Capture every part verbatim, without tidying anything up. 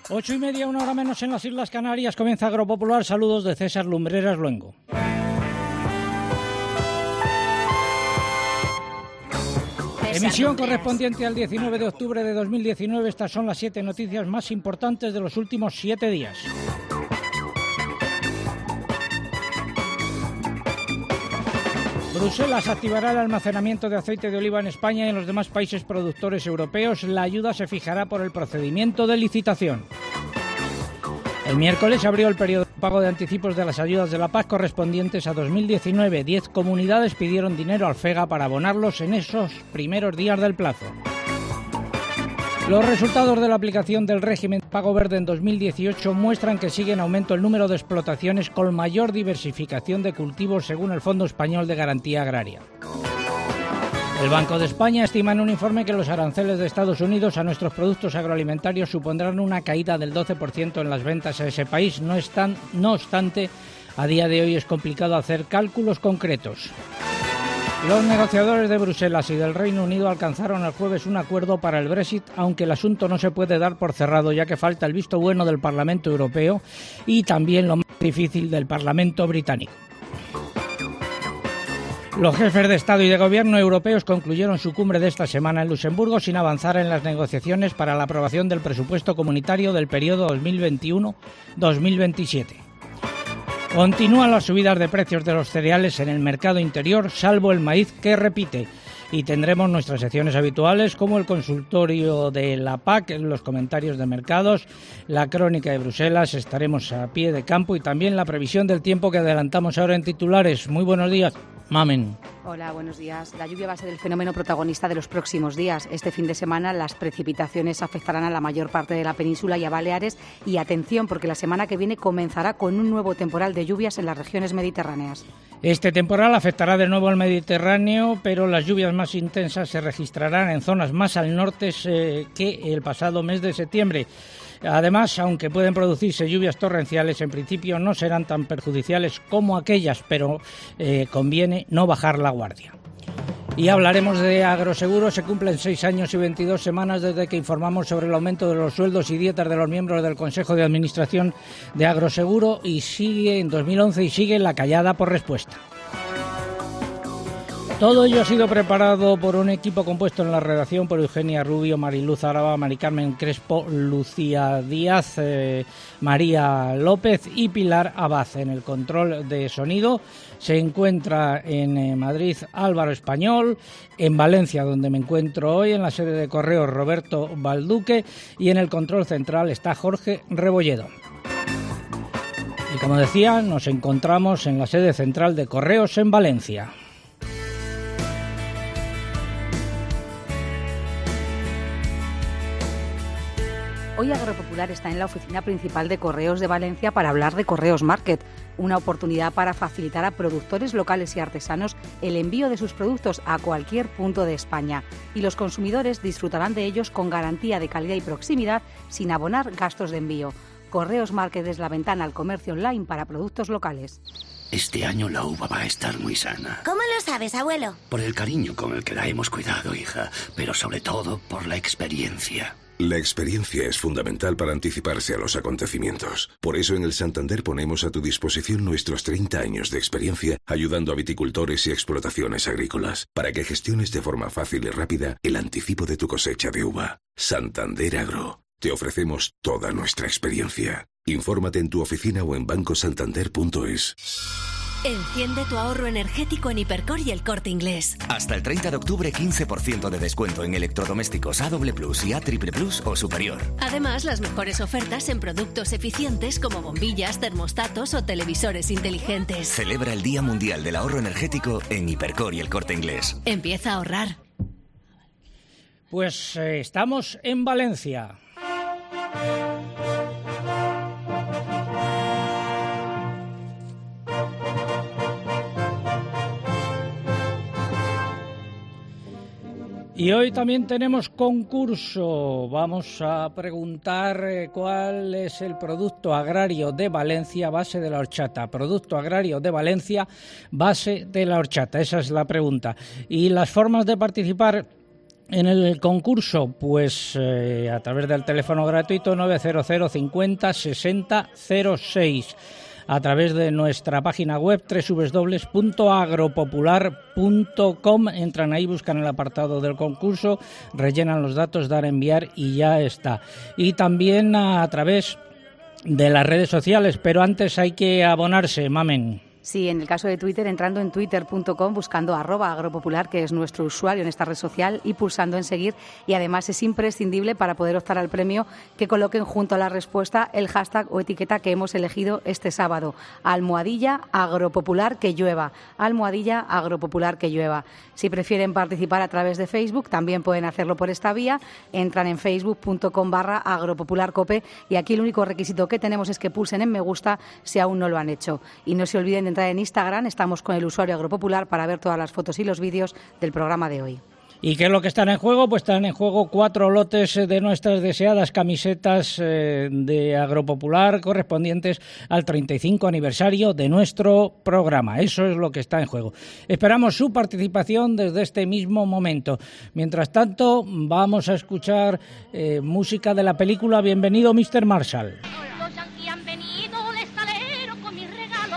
Ocho y media, una hora menos en las Islas Canarias. Comienza Agropopular. Saludos de César Lumbreras Luengo. Emisión correspondiente al diecinueve de octubre de dos mil diecinueve. Estas son las siete noticias más importantes de los últimos siete días. Bruselas activará el almacenamiento de aceite de oliva en España y en los demás países productores europeos. La ayuda se fijará por el procedimiento de licitación. El miércoles abrió el periodo de pago de anticipos de las ayudas de la P A C correspondientes a dos mil diecinueve. Diez comunidades pidieron dinero al FEGA para abonarlos en esos primeros días del plazo. Los resultados de la aplicación del régimen de pago verde en dos mil dieciocho muestran que sigue en aumento el número de explotaciones con mayor diversificación de cultivos según el Fondo Español de Garantía Agraria. El Banco de España estima en un informe que los aranceles de Estados Unidos a nuestros productos agroalimentarios supondrán una caída del doce por ciento en las ventas a ese país. No, están, no obstante, a día de hoy es complicado hacer cálculos concretos. Los negociadores de Bruselas y del Reino Unido alcanzaron el jueves un acuerdo para el Brexit, aunque el asunto no se puede dar por cerrado, ya que falta el visto bueno del Parlamento Europeo y también lo más difícil del Parlamento británico. Los jefes de Estado y de Gobierno europeos concluyeron su cumbre de esta semana en Luxemburgo sin avanzar en las negociaciones para la aprobación del presupuesto comunitario del periodo dos mil veintiuno dos mil veintisiete. Continúan las subidas de precios de los cereales en el mercado interior, salvo el maíz, que repite. Y tendremos nuestras secciones habituales como el consultorio de la P A C, los comentarios de mercados, la crónica de Bruselas, estaremos a pie de campo y también la previsión del tiempo que adelantamos ahora en titulares. Muy buenos días, Mamen. Hola, buenos días. La lluvia va a ser el fenómeno protagonista de los próximos días. Este fin de semana las precipitaciones afectarán a la mayor parte de la península y a Baleares. Y atención, porque la semana que viene comenzará con un nuevo temporal de lluvias en las regiones mediterráneas. Este temporal afectará de nuevo al Mediterráneo, pero las lluvias más intensas se registrarán en zonas más al norte eh, que el pasado mes de septiembre. Además, aunque pueden producirse lluvias torrenciales, en principio no serán tan perjudiciales como aquellas, pero eh, conviene no bajar la guardia. Y hablaremos de Agroseguro. Se cumplen seis años y veintidós semanas desde que informamos sobre el aumento de los sueldos y dietas de los miembros del Consejo de Administración de Agroseguro y sigue en dos mil once y sigue la callada por respuesta. Todo ello ha sido preparado por un equipo compuesto en la redacción por Eugenia Rubio, Mariluz Araba, Mari Carmen Crespo, Lucía Díaz, eh, María López y Pilar Abad. En el control de sonido se encuentra en eh, Madrid Álvaro Español, en Valencia, donde me encuentro hoy, en la sede de Correos Roberto Balduque, y en el control central está Jorge Rebolledo. Y como decía, nos encontramos en la sede central de Correos en Valencia. Hoy Agropopular está en la oficina principal de Correos de Valencia para hablar de Correos Market, una oportunidad para facilitar a productores locales y artesanos el envío de sus productos a cualquier punto de España. Y los consumidores disfrutarán de ellos con garantía de calidad y proximidad sin abonar gastos de envío. Correos Market es la ventana al comercio online para productos locales. Este año la uva va a estar muy sana. ¿Cómo lo sabes, abuelo? Por el cariño con el que la hemos cuidado, hija, pero sobre todo por la experiencia. La experiencia es fundamental para anticiparse a los acontecimientos. Por eso en el Santander ponemos a tu disposición nuestros treinta años de experiencia ayudando a viticultores y explotaciones agrícolas para que gestiones de forma fácil y rápida el anticipo de tu cosecha de uva. Santander Agro. Te ofrecemos toda nuestra experiencia. Infórmate en tu oficina o en banco santander punto es. Enciende tu ahorro energético en Hipercor y El Corte Inglés. Hasta el treinta de octubre, quince por ciento de descuento en electrodomésticos A doble plus y A triple plus o superior. Además, las mejores ofertas en productos eficientes como bombillas, termostatos o televisores inteligentes. Celebra el Día Mundial del Ahorro Energético en Hipercor y El Corte Inglés. Empieza a ahorrar. Pues eh, estamos en Valencia. Y hoy también tenemos concurso. Vamos a preguntar eh, cuál es el producto agrario de Valencia base de la horchata. Producto agrario de Valencia base de la horchata. Esa es la pregunta. Y las formas de participar En el concurso, pues eh, a través del teléfono gratuito nueve cero cero cincuenta sesenta cero seis, a través de nuestra página web doble u doble u doble u punto agropopular punto com, entran ahí, buscan el apartado del concurso, rellenan los datos, dar a enviar y ya está. Y también a, a través de las redes sociales, pero antes hay que abonarse, Mamen. Sí, en el caso de Twitter, entrando en twitter punto com, buscando arroba agropopular, que es nuestro usuario en esta red social, y pulsando en seguir. Y además es imprescindible para poder optar al premio que coloquen junto a la respuesta el hashtag o etiqueta que hemos elegido este sábado. Almohadilla agropopular que llueva. Almohadilla agropopular que llueva. Si prefieren participar a través de Facebook, también pueden hacerlo por esta vía. Entran en facebook punto com barra agropopularcope y aquí el único requisito que tenemos es que pulsen en me gusta si aún no lo han hecho. Y no se olviden de entrar en Instagram, estamos con el usuario Agropopular para ver todas las fotos y los vídeos del programa de hoy. ¿Y qué es lo que están en juego? Pues están en juego cuatro lotes de nuestras deseadas camisetas eh, de Agropopular correspondientes al treinta y cinco aniversario de nuestro programa. Eso es lo que está en juego. Esperamos su participación desde este mismo momento. Mientras tanto, vamos a escuchar eh, música de la película Bienvenido, mister Marshall. Los yanquis han venido de salero con mis regalos.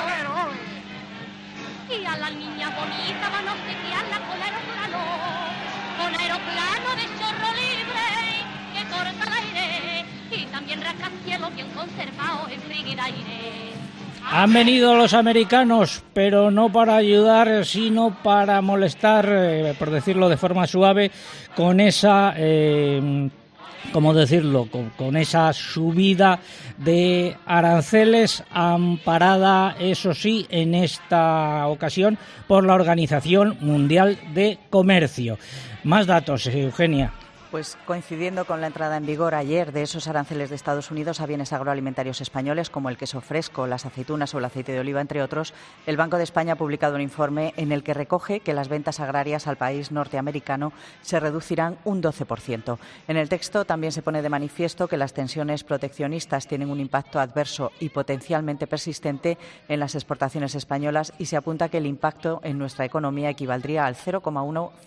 Y a la niña bonita van a obsequiarla con aeroplano, con aeroplano de chorro libre que corta el aire y también rascacielos bien conservados en frígido aire. Han venido los americanos, pero no para ayudar, sino para molestar, eh, por decirlo de forma suave, con esa... Eh, ¿Cómo decirlo? Con, con esa subida de aranceles amparada, eso sí, en esta ocasión por la Organización Mundial de Comercio. Más datos, Eugenia. Pues coincidiendo con la entrada en vigor ayer de esos aranceles de Estados Unidos a bienes agroalimentarios españoles como el queso fresco, las aceitunas o el aceite de oliva, entre otros, el Banco de España ha publicado un informe en el que recoge que las ventas agrarias al país norteamericano se reducirán un doce por ciento. En el texto también se pone de manifiesto que las tensiones proteccionistas tienen un impacto adverso y potencialmente persistente en las exportaciones españolas y se apunta que el impacto en nuestra economía equivaldría al cero coma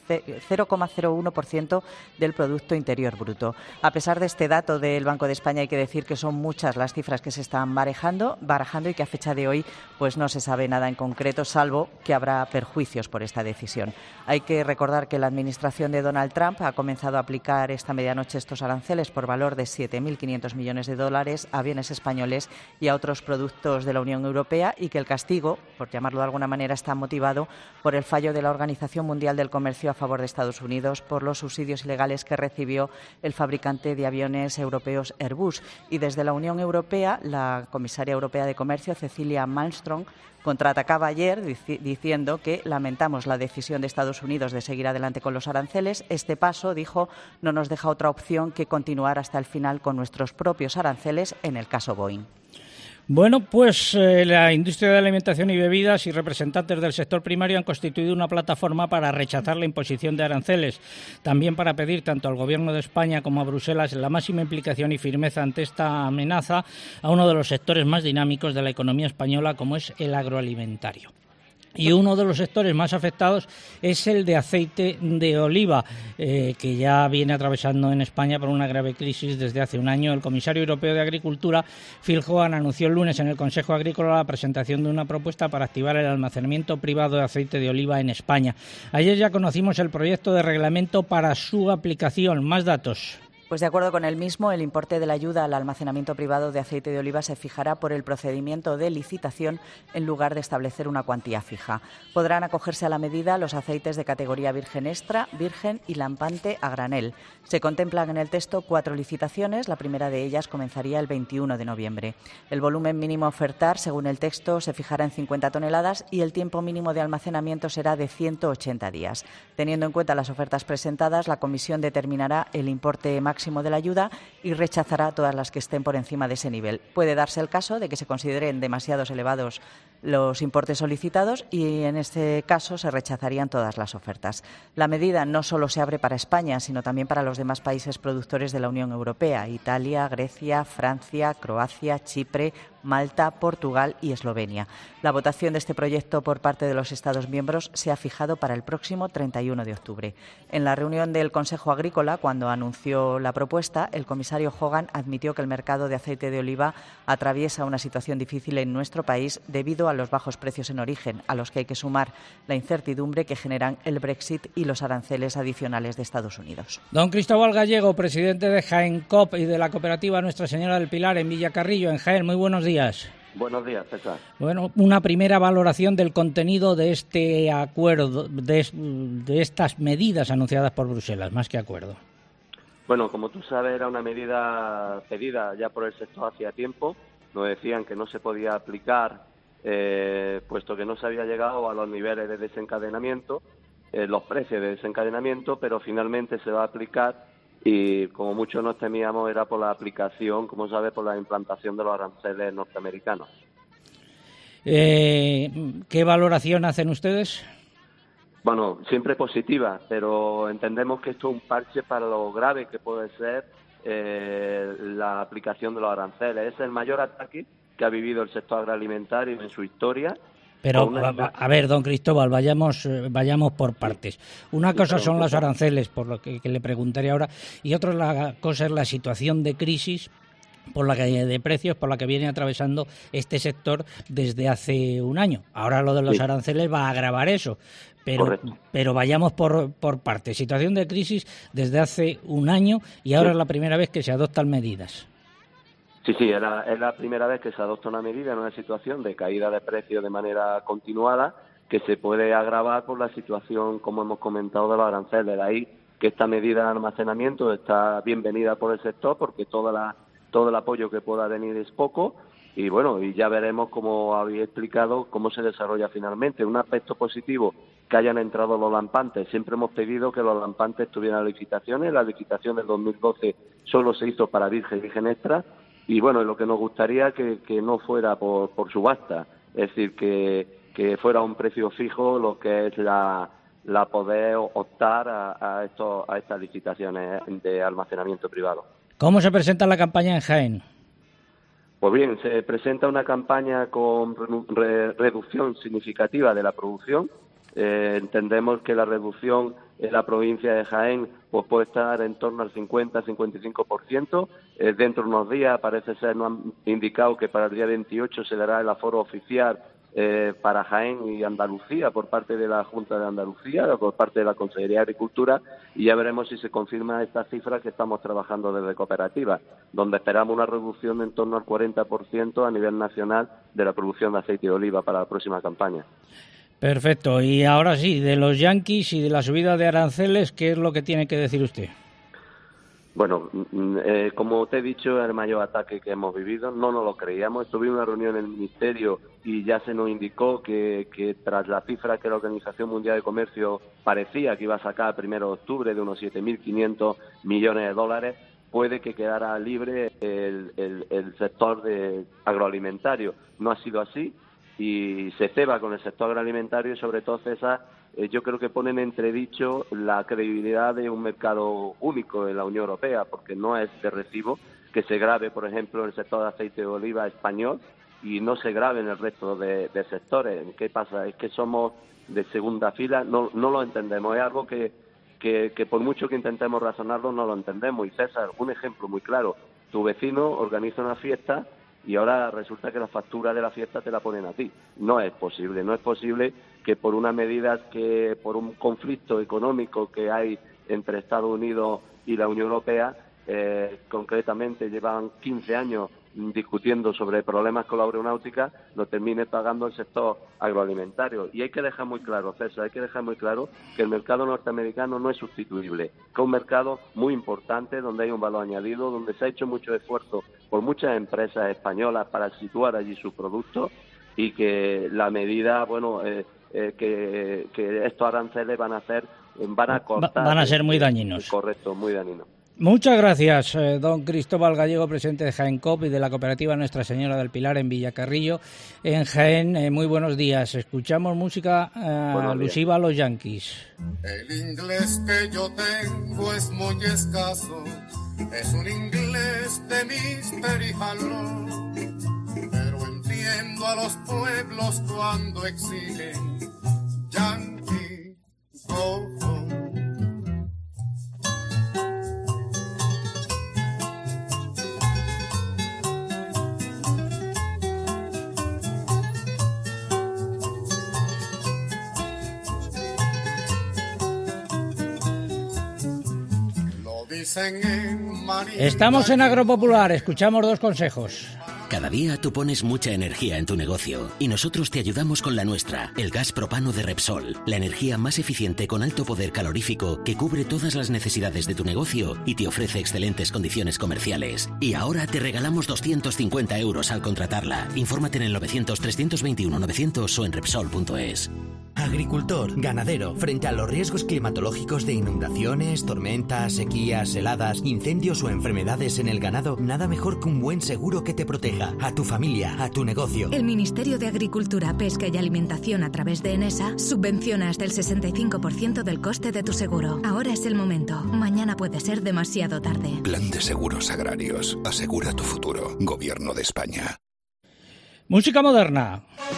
cero uno por ciento del producto Producto Interior Bruto. A pesar de este dato del Banco de España, hay que decir que son muchas las cifras que se están barajando, barajando y que a fecha de hoy pues no se sabe nada en concreto, salvo que habrá perjuicios por esta decisión. Hay que recordar que la administración de Donald Trump ha comenzado a aplicar esta medianoche estos aranceles por valor de siete mil quinientos millones de dólares a bienes españoles y a otros productos de la Unión Europea y que el castigo, por llamarlo de alguna manera, está motivado por el fallo de la Organización Mundial del Comercio a favor de Estados Unidos por los subsidios ilegales que recibió el fabricante de aviones europeos Airbus. Y desde la Unión Europea, la comisaria europea de Comercio, Cecilia Malmström, contraatacaba ayer dic- diciendo que lamentamos la decisión de Estados Unidos de seguir adelante con los aranceles. Este paso, dijo, no nos deja otra opción que continuar hasta el final con nuestros propios aranceles en el caso Boeing. Bueno, pues eh, la industria de alimentación y bebidas y representantes del sector primario han constituido una plataforma para rechazar la imposición de aranceles, también para pedir tanto al Gobierno de España como a Bruselas la máxima implicación y firmeza ante esta amenaza a uno de los sectores más dinámicos de la economía española, como es el agroalimentario. Y uno de los sectores más afectados es el de aceite de oliva, eh, que ya viene atravesando en España por una grave crisis desde hace un año. El comisario europeo de Agricultura, Phil Hogan, anunció el lunes en el Consejo Agrícola la presentación de una propuesta para activar el almacenamiento privado de aceite de oliva en España. Ayer ya conocimos el proyecto de reglamento para su aplicación. Más datos. Pues de acuerdo con el mismo, el importe de la ayuda al almacenamiento privado de aceite de oliva se fijará por el procedimiento de licitación en lugar de establecer una cuantía fija. Podrán acogerse a la medida los aceites de categoría virgen extra, virgen y lampante a granel. Se contemplan en el texto cuatro licitaciones, la primera de ellas comenzaría el veintiuno de noviembre. El volumen mínimo a ofertar, según el texto, se fijará en cincuenta toneladas y el tiempo mínimo de almacenamiento será de ciento ochenta días. Teniendo en cuenta las ofertas presentadas, la Comisión determinará el importe máximo de la ayuda y rechazará todas las que estén por encima de ese nivel. Puede darse el caso de que se consideren demasiados elevados los importes solicitados y en este caso se rechazarían todas las ofertas. La medida no solo se abre para España, sino también para los demás países productores de la Unión Europea: Italia, Grecia, Francia, Croacia, Chipre, Malta, Portugal y Eslovenia. La votación de este proyecto por parte de los Estados miembros se ha fijado para el próximo treinta y uno de octubre. En la reunión del Consejo Agrícola, cuando anunció la propuesta, el comisario Hogan admitió que el mercado de aceite de oliva atraviesa una situación difícil en nuestro país debido a los bajos precios en origen, a los que hay que sumar la incertidumbre que generan el Brexit y los aranceles adicionales de Estados Unidos. Don Cristóbal Gallego, presidente de Jaén Coop y de la cooperativa Nuestra Señora del Pilar en Villacarrillo, en Jaén. Muy buenos días. Buenos días, César. Bueno, una primera valoración del contenido de este acuerdo, de, de estas medidas anunciadas por Bruselas, más que acuerdo. Bueno, como tú sabes, era una medida pedida ya por el sector hacía tiempo. Nos decían que no se podía aplicar, eh, puesto que no se había llegado a los niveles de desencadenamiento, eh, los precios de desencadenamiento, pero finalmente se va a aplicar y, como muchos nos temíamos, era por la aplicación, como sabes, por la implantación de los aranceles norteamericanos. Eh, ¿Qué valoración hacen ustedes? Bueno, siempre positiva, pero entendemos que esto es un parche para lo grave que puede ser eh, la aplicación de los aranceles. Es el mayor ataque que ha vivido el sector agroalimentario en su historia. Pero, una... a, a ver, don Cristóbal, vayamos vayamos por partes. Una sí, cosa son los aranceles, por lo que, que le preguntaré ahora, y otra la cosa es la situación de crisis por la caída de precios, por la que viene atravesando este sector desde hace un año. Ahora lo de los sí. aranceles va a agravar eso, pero, pero vayamos por, por partes. Situación de crisis desde hace un año y ahora sí. es la primera vez que se adoptan medidas. Sí, sí, es la, es la primera vez que se adopta una medida en una situación de caída de precios de manera continuada que se puede agravar por la situación, como hemos comentado, de los aranceles. De ahí que esta medida de almacenamiento está bienvenida por el sector porque toda la, todo el apoyo que pueda venir es poco y bueno, y ya veremos, como habéis explicado, cómo se desarrolla finalmente. Un aspecto positivo, que hayan entrado los lampantes. Siempre hemos pedido que los lampantes tuvieran licitaciones. La licitación del dos mil doce solo se hizo para virgen y virgen extra. Y bueno, lo que nos gustaría que, que no fuera por, por subasta, es decir, que, que fuera un precio fijo lo que es la, la poder optar a, a, estos, a estas licitaciones de almacenamiento privado. ¿Cómo se presenta la campaña en Jaén? Pues bien, se presenta una campaña con re, reducción significativa de la producción. Eh, entendemos que la reducción en la provincia de Jaén pues puede estar en torno al cincuenta a cincuenta y cinco por ciento. Eh, dentro de unos días, parece ser, nos han indicado que para el día veintiocho se dará el aforo oficial eh, para Jaén y Andalucía por parte de la Junta de Andalucía, por parte de la Consejería de Agricultura, y ya veremos si se confirma esta cifra que estamos trabajando desde Cooperativa, donde esperamos una reducción de en torno al cuarenta por ciento a nivel nacional de la producción de aceite de oliva para la próxima campaña. Perfecto. Y ahora sí, de los yanquis y de la subida de aranceles, ¿qué es lo que tiene que decir usted? Bueno, eh, como te he dicho, es el mayor ataque que hemos vivido. No nos lo creíamos. Estuvimos en una reunión en el Ministerio y ya se nos indicó que, que tras la cifra que la Organización Mundial de Comercio parecía que iba a sacar el primero de octubre de unos siete mil quinientos millones de dólares, puede que quedara libre el, el, el sector de agroalimentario. No ha sido así. Y se ceba con el sector agroalimentario y, sobre todo, César, eh, yo creo que ponen en entredicho la credibilidad de un mercado único en la Unión Europea, porque no es de recibo que se grave, por ejemplo, el sector de aceite de oliva español y no se grave en el resto de, de sectores. ¿Qué pasa? Es que somos de segunda fila, no, no lo entendemos. Es algo que, que, que por mucho que intentemos razonarlo, no lo entendemos. Y, César, un ejemplo muy claro. Tu vecino organiza una fiesta y ahora resulta que la factura de la fiesta te la ponen a ti. No es posible, no es posible que por unas medidas, que por un conflicto económico que hay entre Estados Unidos y la Unión Europea, eh, concretamente llevan quince años discutiendo sobre problemas con la aeronáutica, lo termine pagando el sector agroalimentario. Y hay que dejar muy claro, César, hay que dejar muy claro que el mercado norteamericano no es sustituible, que es un mercado muy importante, donde hay un valor añadido, donde se ha hecho mucho esfuerzo por muchas empresas españolas para situar allí sus productos, y que la medida, bueno, eh, eh, que, que estos aranceles van a hacer, van a cortar. Van a ser muy dañinos. Correcto, muy dañinos. Muchas gracias, eh, don Cristóbal Gallego, presidente de Jaén Coop y de la cooperativa Nuestra Señora del Pilar en Villacarrillo, en Jaén. Eh, muy buenos días. Escuchamos música eh, alusiva a los yanquis. El inglés que yo tengo es muy escaso, es un inglés de mister y jalón, pero oprimiendo a los pueblos cuando exigen Yankee go home. Estamos en Agropopular, escuchamos dos consejos. Cada día tú pones mucha energía en tu negocio y nosotros te ayudamos con la nuestra, el gas propano de Repsol, la energía más eficiente con alto poder calorífico que cubre todas las necesidades de tu negocio y te ofrece excelentes condiciones comerciales. Y ahora te regalamos doscientos cincuenta euros al contratarla. Infórmate en el novecientos, trescientos veintiuno, novecientos o en repsol punto es. Agricultor, ganadero, frente a los riesgos climatológicos de inundaciones, tormentas, sequías, heladas, incendios o enfermedades en el ganado, nada mejor que un buen seguro que te proteja a tu familia, a tu negocio. El Ministerio de Agricultura, Pesca y Alimentación a través de ENESA subvenciona hasta el sesenta y cinco por ciento del coste de tu seguro. Ahora es el momento. Mañana puede ser demasiado tarde. Plan de Seguros Agrarios. Asegura tu futuro. Gobierno de España. Música moderna.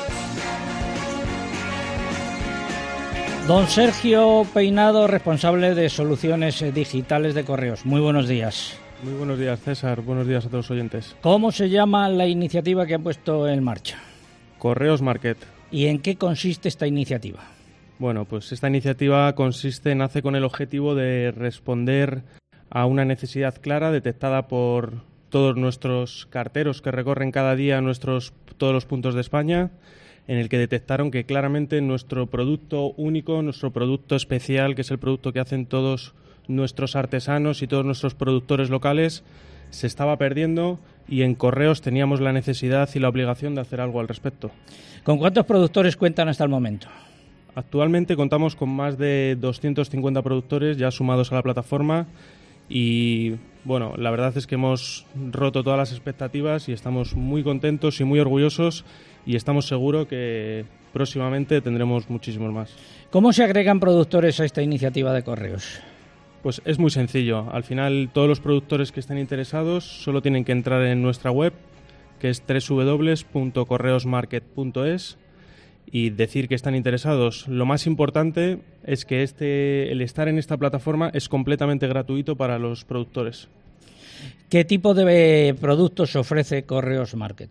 Don Sergio Peinado, responsable de Soluciones Digitales de Correos. Muy buenos días. Muy buenos días, César. Buenos días a todos los oyentes. ¿Cómo se llama la iniciativa que han puesto en marcha? Correos Market. ¿Y en qué consiste esta iniciativa? Bueno, pues esta iniciativa consiste, nace con el objetivo de responder a una necesidad clara detectada por todos nuestros carteros que recorren cada día nuestros, todos los puntos de España, en el que detectaron que claramente nuestro producto único, nuestro producto especial, que es el producto que hacen todos nuestros artesanos y todos nuestros productores locales, se estaba perdiendo y en Correos teníamos la necesidad y la obligación de hacer algo al respecto. ¿Con cuántos productores cuentan hasta el momento? Actualmente contamos con más de doscientos cincuenta productores ya sumados a la plataforma y, bueno, la verdad es que hemos roto todas las expectativas y estamos muy contentos y muy orgullosos y estamos seguros que próximamente tendremos muchísimos más. ¿Cómo se agregan productores a esta iniciativa de Correos? Pues es muy sencillo. Al final, todos los productores que estén interesados solo tienen que entrar en nuestra web, que es doble u doble u doble u punto correos market punto es, y decir que están interesados. Lo más importante es que este, el estar en esta plataforma es completamente gratuito para los productores. ¿Qué tipo de productos ofrece Correos Market?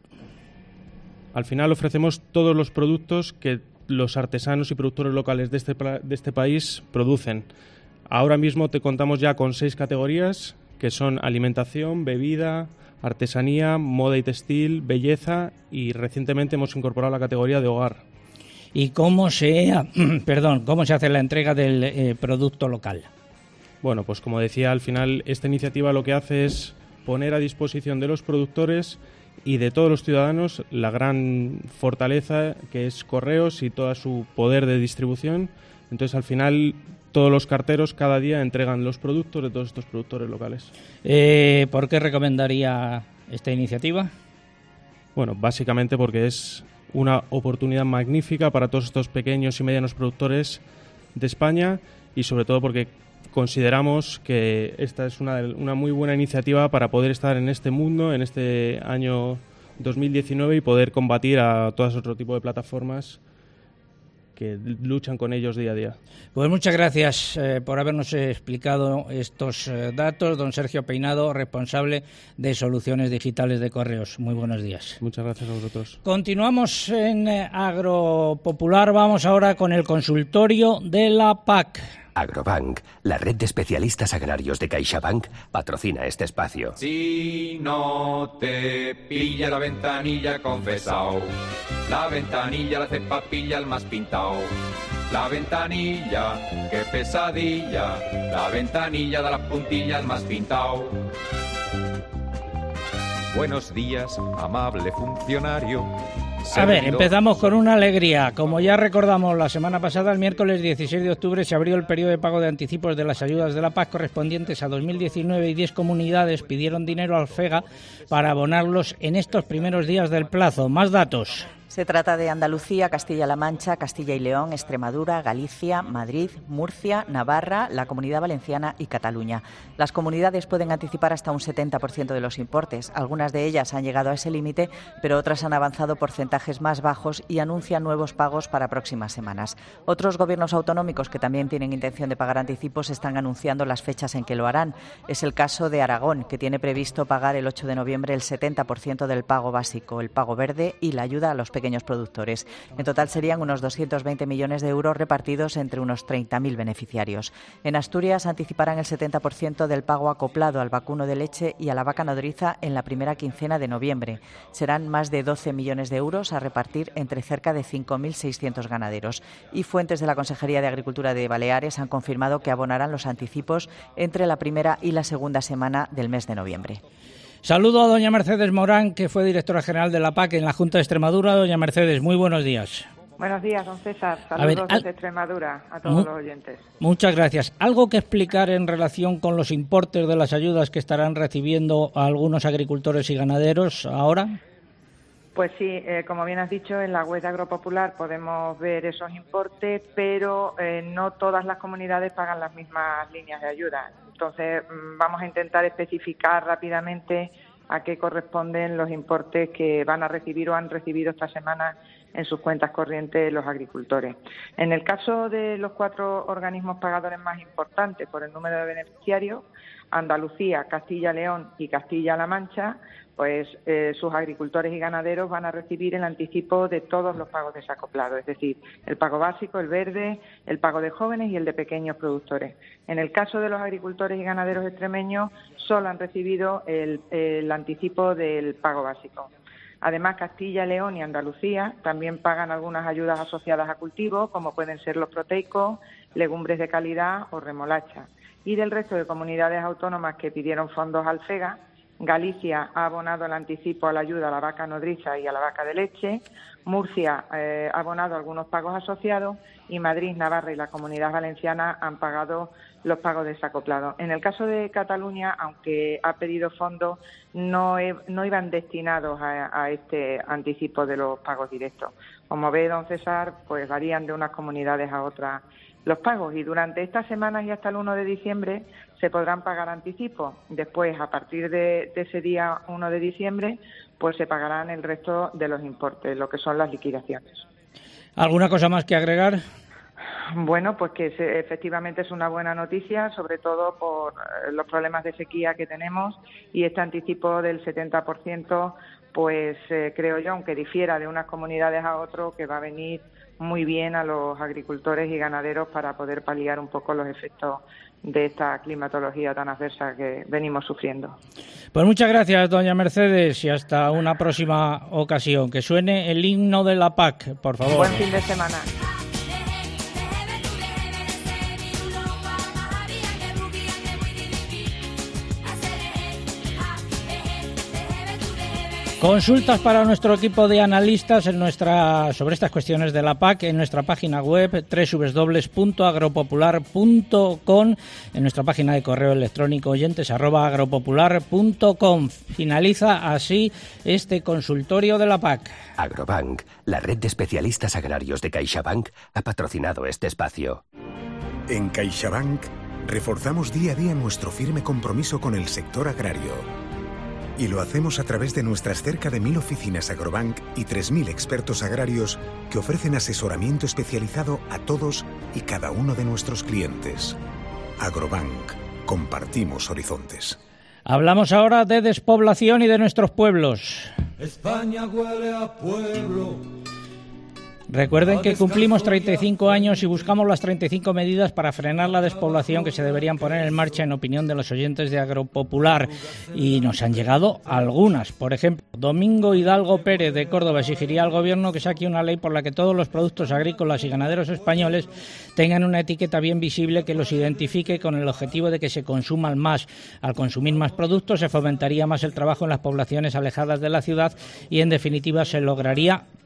Al final ofrecemos todos los productos que los artesanos y productores locales de este, de este país producen. Ahora mismo te contamos ya con seis categorías, que son alimentación, bebida, artesanía, moda y textil, belleza, y recientemente hemos incorporado la categoría de hogar. ¿Y cómo se, perdón, cómo se hace la entrega del eh, producto local? Bueno, pues como decía, al final esta iniciativa lo que hace es poner a disposición de los productores y de todos los ciudadanos la gran fortaleza que es Correos y todo su poder de distribución. Entonces, al final, todos los carteros cada día entregan los productos de todos estos productores locales. Eh, ¿Por qué recomendaría esta iniciativa? Bueno, básicamente porque es una oportunidad magnífica para todos estos pequeños y medianos productores de España y sobre todo porque consideramos que esta es una, una muy buena iniciativa para poder estar en este mundo, en este año dos mil diecinueve y poder combatir a todas otro tipo de plataformas que luchan con ellos día a día. Pues muchas gracias eh, por habernos explicado estos eh, datos, don Sergio Peinado, responsable de Soluciones Digitales de Correos. Muy buenos días. Muchas gracias a vosotros. Continuamos en eh, Agropopular, vamos ahora con el consultorio de la P A C. Agrobank, la red de especialistas agrarios de CaixaBank, patrocina este espacio. Si no te pilla la ventanilla, confesao. La ventanilla la hace papilla el más pintao. La ventanilla, qué pesadilla. La ventanilla da la puntilla al más pintao. Buenos días, amable funcionario. A ver, empezamos con una alegría. Como ya recordamos la semana pasada, el miércoles dieciséis de octubre se abrió el periodo de pago de anticipos de las ayudas de la P A C correspondientes a dos mil diecinueve y diez comunidades pidieron dinero al FEGA para abonarlos en estos primeros días del plazo. Más datos. Se trata de Andalucía, Castilla-La Mancha, Castilla y León, Extremadura, Galicia, Madrid, Murcia, Navarra, la Comunidad Valenciana y Cataluña. Las comunidades pueden anticipar hasta un setenta por ciento de los importes. Algunas de ellas han llegado a ese límite, pero otras han avanzado porcentajes más bajos y anuncian nuevos pagos para próximas semanas. Otros gobiernos autonómicos que también tienen intención de pagar anticipos están anunciando las fechas en que lo harán. Es el caso de Aragón, que tiene previsto pagar el ocho de noviembre el setenta por ciento del pago básico, el pago verde y la ayuda a los pequeños productores. En total serían unos doscientos veinte millones de euros repartidos entre unos treinta mil beneficiarios. En Asturias anticiparán el setenta por ciento del pago acoplado al vacuno de leche y a la vaca nodriza en la primera quincena de noviembre. Serán más de doce millones de euros a repartir entre cerca de cinco mil seiscientos ganaderos. Y fuentes de la Consejería de Agricultura de Baleares han confirmado que abonarán los anticipos entre la primera y la segunda semana del mes de noviembre. Saludo a doña Mercedes Morán, que fue directora general de la P A C en la Junta de Extremadura. Doña Mercedes, muy buenos días. Buenos días, don César. Saludos ver, al... desde Extremadura a todos Mu- los oyentes. Muchas gracias. ¿Algo que explicar en relación con los importes de las ayudas que estarán recibiendo algunos agricultores y ganaderos ahora? Pues sí, eh, como bien has dicho, en la web de Agropopular podemos ver esos importes, pero eh, no todas las comunidades pagan las mismas líneas de ayuda. Entonces, vamos a intentar especificar rápidamente a qué corresponden los importes que van a recibir o han recibido esta semana en sus cuentas corrientes los agricultores. En el caso de los cuatro organismos pagadores más importantes por el número de beneficiarios, Andalucía, Castilla-León y Castilla-La Mancha, pues eh, sus agricultores y ganaderos van a recibir el anticipo de todos los pagos desacoplados, es decir, el pago básico, el verde, el pago de jóvenes y el de pequeños productores. En el caso de los agricultores y ganaderos extremeños, solo han recibido el, el anticipo del pago básico. Además, Castilla, León y Andalucía también pagan algunas ayudas asociadas a cultivos, como pueden ser los proteicos, legumbres de calidad o remolacha. Y del resto de comunidades autónomas que pidieron fondos al FEGA, Galicia ha abonado el anticipo a la ayuda a la vaca nodriza y a la vaca de leche, Murcia eh, ha abonado algunos pagos asociados y Madrid, Navarra y la Comunidad Valenciana han pagado los pagos desacoplados. En el caso de Cataluña, aunque ha pedido fondos, no, he, no iban destinados a, a este anticipo de los pagos directos. Como ve don César, pues varían de unas comunidades a otras los pagos, y durante estas semanas y hasta el uno de diciembre se podrán pagar anticipos. Después, a partir de, de ese día uno de diciembre, pues se pagarán el resto de los importes, lo que son las liquidaciones. ¿Alguna cosa más que agregar? Bueno, pues que se, efectivamente es una buena noticia, sobre todo por los problemas de sequía que tenemos, y este anticipo del setenta por ciento, pues eh, creo yo, aunque difiera de unas comunidades a otras, que va a venir muy bien a los agricultores y ganaderos para poder paliar un poco los efectos de esta climatología tan adversa que venimos sufriendo. Pues muchas gracias, doña Mercedes, y hasta una próxima ocasión. Que suene el himno de la P A C, por favor. Buen fin de semana. Consultas para nuestro equipo de analistas en nuestra sobre estas cuestiones de la P A C en nuestra página web doble u doble u doble u punto agropopular punto com, en nuestra página de correo electrónico oyentes arroba agropopular punto com. Finaliza así este consultorio de la P A C. Agrobank, la red de especialistas agrarios de CaixaBank, ha patrocinado este espacio. En CaixaBank reforzamos día a día nuestro firme compromiso con el sector agrario. Y lo hacemos a través de nuestras cerca de mil oficinas Agrobank y tres mil expertos agrarios que ofrecen asesoramiento especializado a todos y cada uno de nuestros clientes. Agrobank. Compartimos horizontes. Hablamos ahora de despoblación y de nuestros pueblos. España huele a pueblo. Recuerden que cumplimos treinta y cinco años y buscamos las treinta y cinco medidas para frenar la despoblación que se deberían poner en marcha en opinión de los oyentes de Agropopular. Y nos han llegado algunas. Por ejemplo, Domingo Hidalgo Pérez de Córdoba exigiría al Gobierno que saque una ley por la que todos los productos agrícolas y ganaderos españoles tengan una etiqueta bien visible que los identifique con el objetivo de que se consuman más. Al consumir más productos se fomentaría más el trabajo en las poblaciones alejadas de la ciudad y, en definitiva, se lograría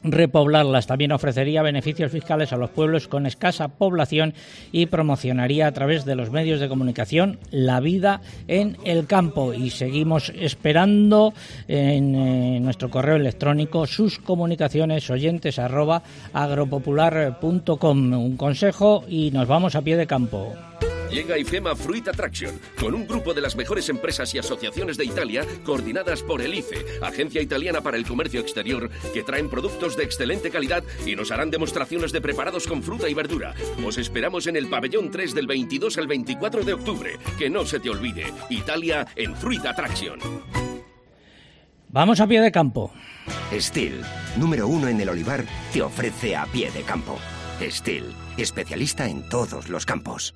repoblarlas. También ofrecería beneficios fiscales a los pueblos con escasa población y promocionaría a través de los medios de comunicación la vida en el campo. Y seguimos esperando en eh, nuestro correo electrónico sus comunicaciones, oyentes arroba agropopular punto com. Un consejo y nos vamos a pie de campo. Llega IFEMA Fruit Attraction, con un grupo de las mejores empresas y asociaciones de Italia, coordinadas por el I C E, Agencia Italiana para el Comercio Exterior, que traen productos de excelente calidad y nos harán demostraciones de preparados con fruta y verdura. Os esperamos en el pabellón tres del veintidós al veinticuatro de octubre. Que no se te olvide, Italia en Fruit Attraction. Vamos a pie de campo. Steel, número uno en el olivar, te ofrece a pie de campo. Steel, especialista en todos los campos.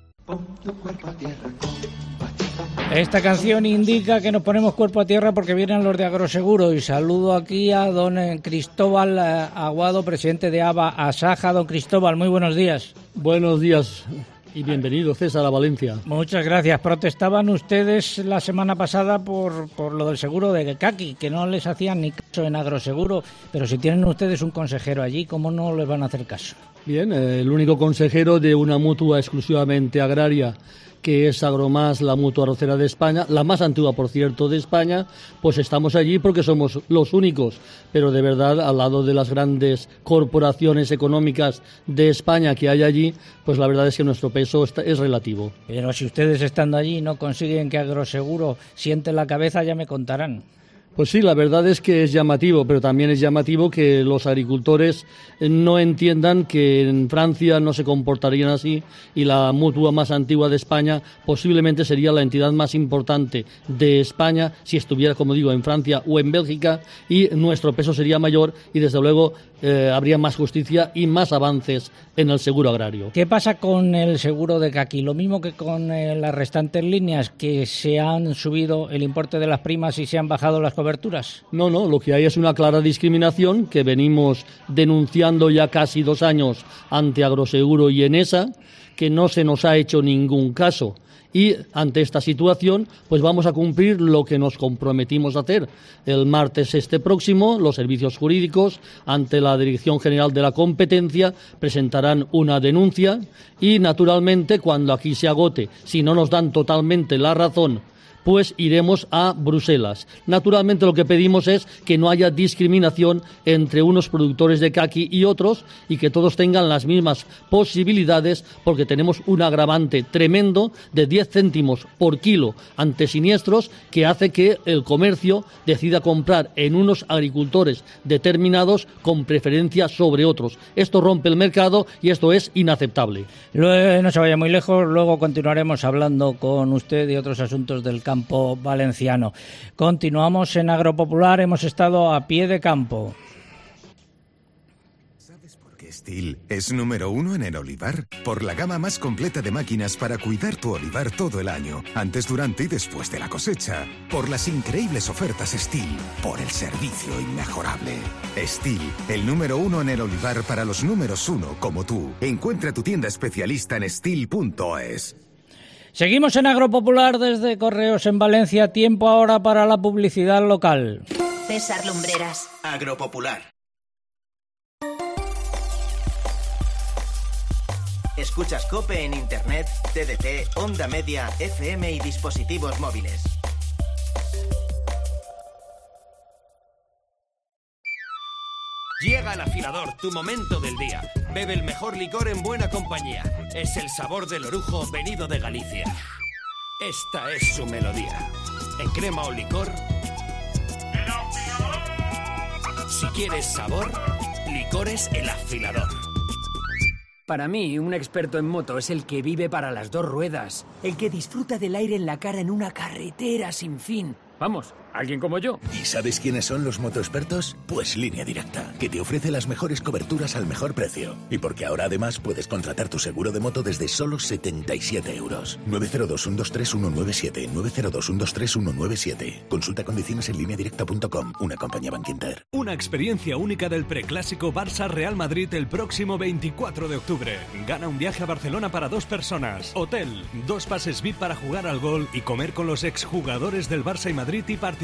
Esta canción indica que nos ponemos cuerpo a tierra porque vienen los de Agroseguro. Y saludo aquí a don Cristóbal Aguado, presidente de A B A Asaja. Don Cristóbal, muy buenos días. Buenos días y bienvenido, César, a Valencia. Muchas gracias. Protestaban ustedes la semana pasada por, por lo del seguro de Caqui, que no les hacían ni caso en Agroseguro. Pero si tienen ustedes un consejero allí, ¿cómo no les van a hacer caso? Bien, el único consejero de una mutua exclusivamente agraria, que es Agromás, la mutua arrocera de España, la más antigua, por cierto, de España, pues estamos allí porque somos los únicos, pero de verdad, al lado de las grandes corporaciones económicas de España que hay allí, pues la verdad es que nuestro peso está, es relativo. Pero si ustedes estando allí no consiguen que Agroseguro siente la cabeza, ya me contarán. Pues sí, la verdad es que es llamativo, pero también es llamativo que los agricultores no entiendan que en Francia no se comportarían así y la mutua más antigua de España posiblemente sería la entidad más importante de España si estuviera, como digo, en Francia o en Bélgica, y nuestro peso sería mayor y desde luego eh, habría más justicia y más avances en el seguro agrario. ¿Qué pasa con el seguro de Caqui? Lo mismo que con eh, las restantes líneas, que se han subido el importe de las primas y se han bajado las coberturas. No, no, lo que hay es una clara discriminación que venimos denunciando ya casi dos años ante Agroseguro y Enesa, que no se nos ha hecho ningún caso. Y ante esta situación, pues vamos a cumplir lo que nos comprometimos a hacer. El martes este próximo, los servicios jurídicos, ante la Dirección General de la Competencia, presentarán una denuncia y, naturalmente, cuando aquí se agote, si no nos dan totalmente la razón, pues iremos a Bruselas. Naturalmente lo que pedimos es que no haya discriminación entre unos productores de caqui y otros y que todos tengan las mismas posibilidades, porque tenemos un agravante tremendo de diez céntimos por kilo ante siniestros que hace que el comercio decida comprar en unos agricultores determinados con preferencia sobre otros. Esto rompe el mercado y esto es inaceptable. No se vaya muy lejos, luego continuaremos hablando con usted de otros asuntos del campo valenciano. Continuamos en Agropopular, hemos estado a pie de campo. ¿Sabes por qué Steel es número uno en el olivar? Por la gama más completa de máquinas para cuidar tu olivar todo el año, antes, durante y después de la cosecha. Por las increíbles ofertas Steel, por el servicio inmejorable. Steel, el número uno en el olivar para los números uno como tú. Encuentra tu tienda especialista en steel punto es. Seguimos en Agropopular desde Correos en Valencia. Tiempo ahora para la publicidad local. César Lumbreras. Agropopular. Escuchas COPE en Internet, T D T, Onda Media, F M y dispositivos móviles. Llega el afilador, tu momento del día. Bebe el mejor licor en buena compañía. Es el sabor del orujo venido de Galicia. Esta es su melodía. En crema o licor. ¡El afilador! Si quieres sabor, licores El Afilador. Para mí, un experto en moto es el que vive para las dos ruedas. El que disfruta del aire en la cara en una carretera sin fin. Vamos, alguien como yo. ¿Y sabes quiénes son los motoexpertos? Pues Línea Directa, que te ofrece las mejores coberturas al mejor precio. Y porque ahora además puedes contratar tu seguro de moto desde solo setenta y siete euros. nueve cero dos, uno dos tres, uno nueve siete, nueve cero dos, uno dos tres, uno nueve siete. Consulta condiciones en línea directa punto com, una compañía Bankinter. Una experiencia única del preclásico Barça-Real Madrid el próximo veinticuatro de octubre. Gana un viaje a Barcelona para dos personas. Hotel, dos pases V I P para jugar al gol y comer con los exjugadores del Barça y Madrid y participar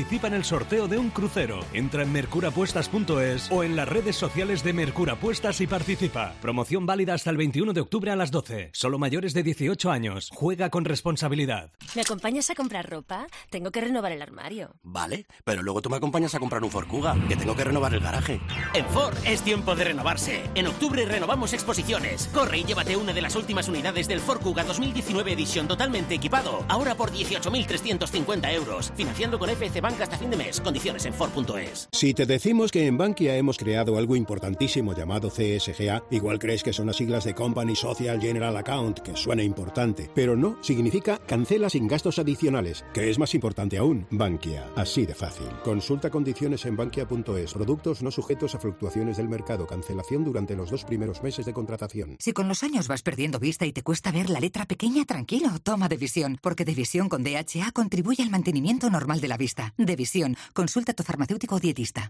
participa en el sorteo de un crucero. Entra en mercurapuestas punto es o en las redes sociales de Mercurapuestas y participa. Promoción válida hasta el veintiuno de octubre a las doce. Solo mayores de dieciocho años. Juega con responsabilidad. ¿Me acompañas a comprar ropa? Tengo que renovar el armario. Vale, pero luego tú me acompañas a comprar un Ford Kuga, que tengo que renovar el garaje. En Ford es tiempo de renovarse. En octubre renovamos exposiciones. Corre y llévate una de las últimas unidades del Ford Kuga dos mil diecinueve Edition totalmente equipado. Ahora por dieciocho mil trescientos cincuenta euros. Financiando con F C Bank hasta fin de mes. Condiciones en Ford punto es. Si te decimos que en Bankia hemos creado algo importantísimo llamado C S G A, igual crees que son las siglas de Company Social General Account, que suena importante. Pero no, significa cancela sin gastos adicionales, que es más importante aún. Bankia, así de fácil. Consulta condiciones en bankia punto es. Productos no sujetos a fluctuaciones del mercado. Cancelación durante los dos primeros meses de contratación. Si con los años vas perdiendo vista y te cuesta ver la letra pequeña, tranquilo, toma Devisión, porque Devisión con D H A contribuye al mantenimiento normal de la vista. Devisión, consulta a tu farmacéutico o dietista.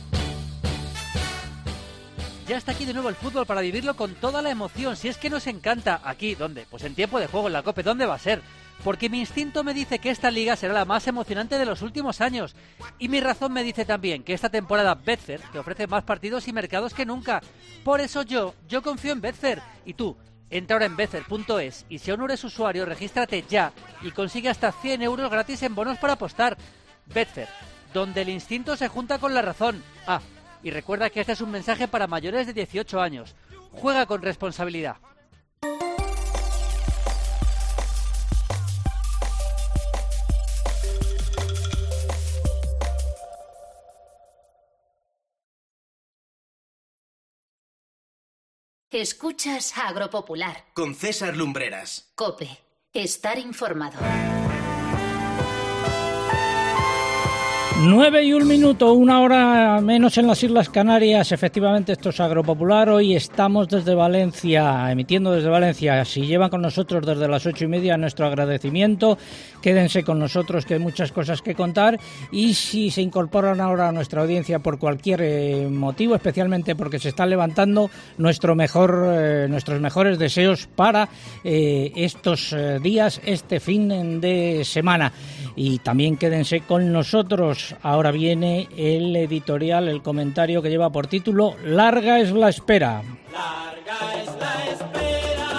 Ya está aquí de nuevo el fútbol para vivirlo con toda la emoción. Si es que nos encanta. ¿Aquí? ¿Dónde? Pues en tiempo de juego en la COPE. ¿Dónde va a ser? Porque mi instinto me dice que esta liga será la más emocionante de los últimos años. Y mi razón me dice también que esta temporada Betfair te ofrece más partidos y mercados que nunca. Por eso yo, yo confío en Betfair. Y tú, entra ahora en betfair punto es y si aún no eres usuario, regístrate ya y consigue hasta cien euros gratis en bonos para apostar. Betfair, donde el instinto se junta con la razón. Ah, y recuerda que este es un mensaje para mayores de dieciocho años. Juega con responsabilidad. Escuchas Agropopular. Con César Lumbreras. COPE. Estar informado. Nueve y un minuto, una hora menos en las Islas Canarias. Efectivamente, esto es Agropopular. Hoy estamos desde Valencia, emitiendo desde Valencia. Si llevan con nosotros desde las ocho y media, nuestro agradecimiento. Quédense con nosotros, que hay muchas cosas que contar. Y si se incorporan ahora a nuestra audiencia por cualquier eh, motivo, especialmente porque se están levantando, nuestro mejor, eh, nuestros mejores deseos para eh, estos eh, días, este fin de semana. Y también quédense con nosotros. Ahora viene el editorial, el comentario que lleva por título Larga es la espera. Larga es la espera.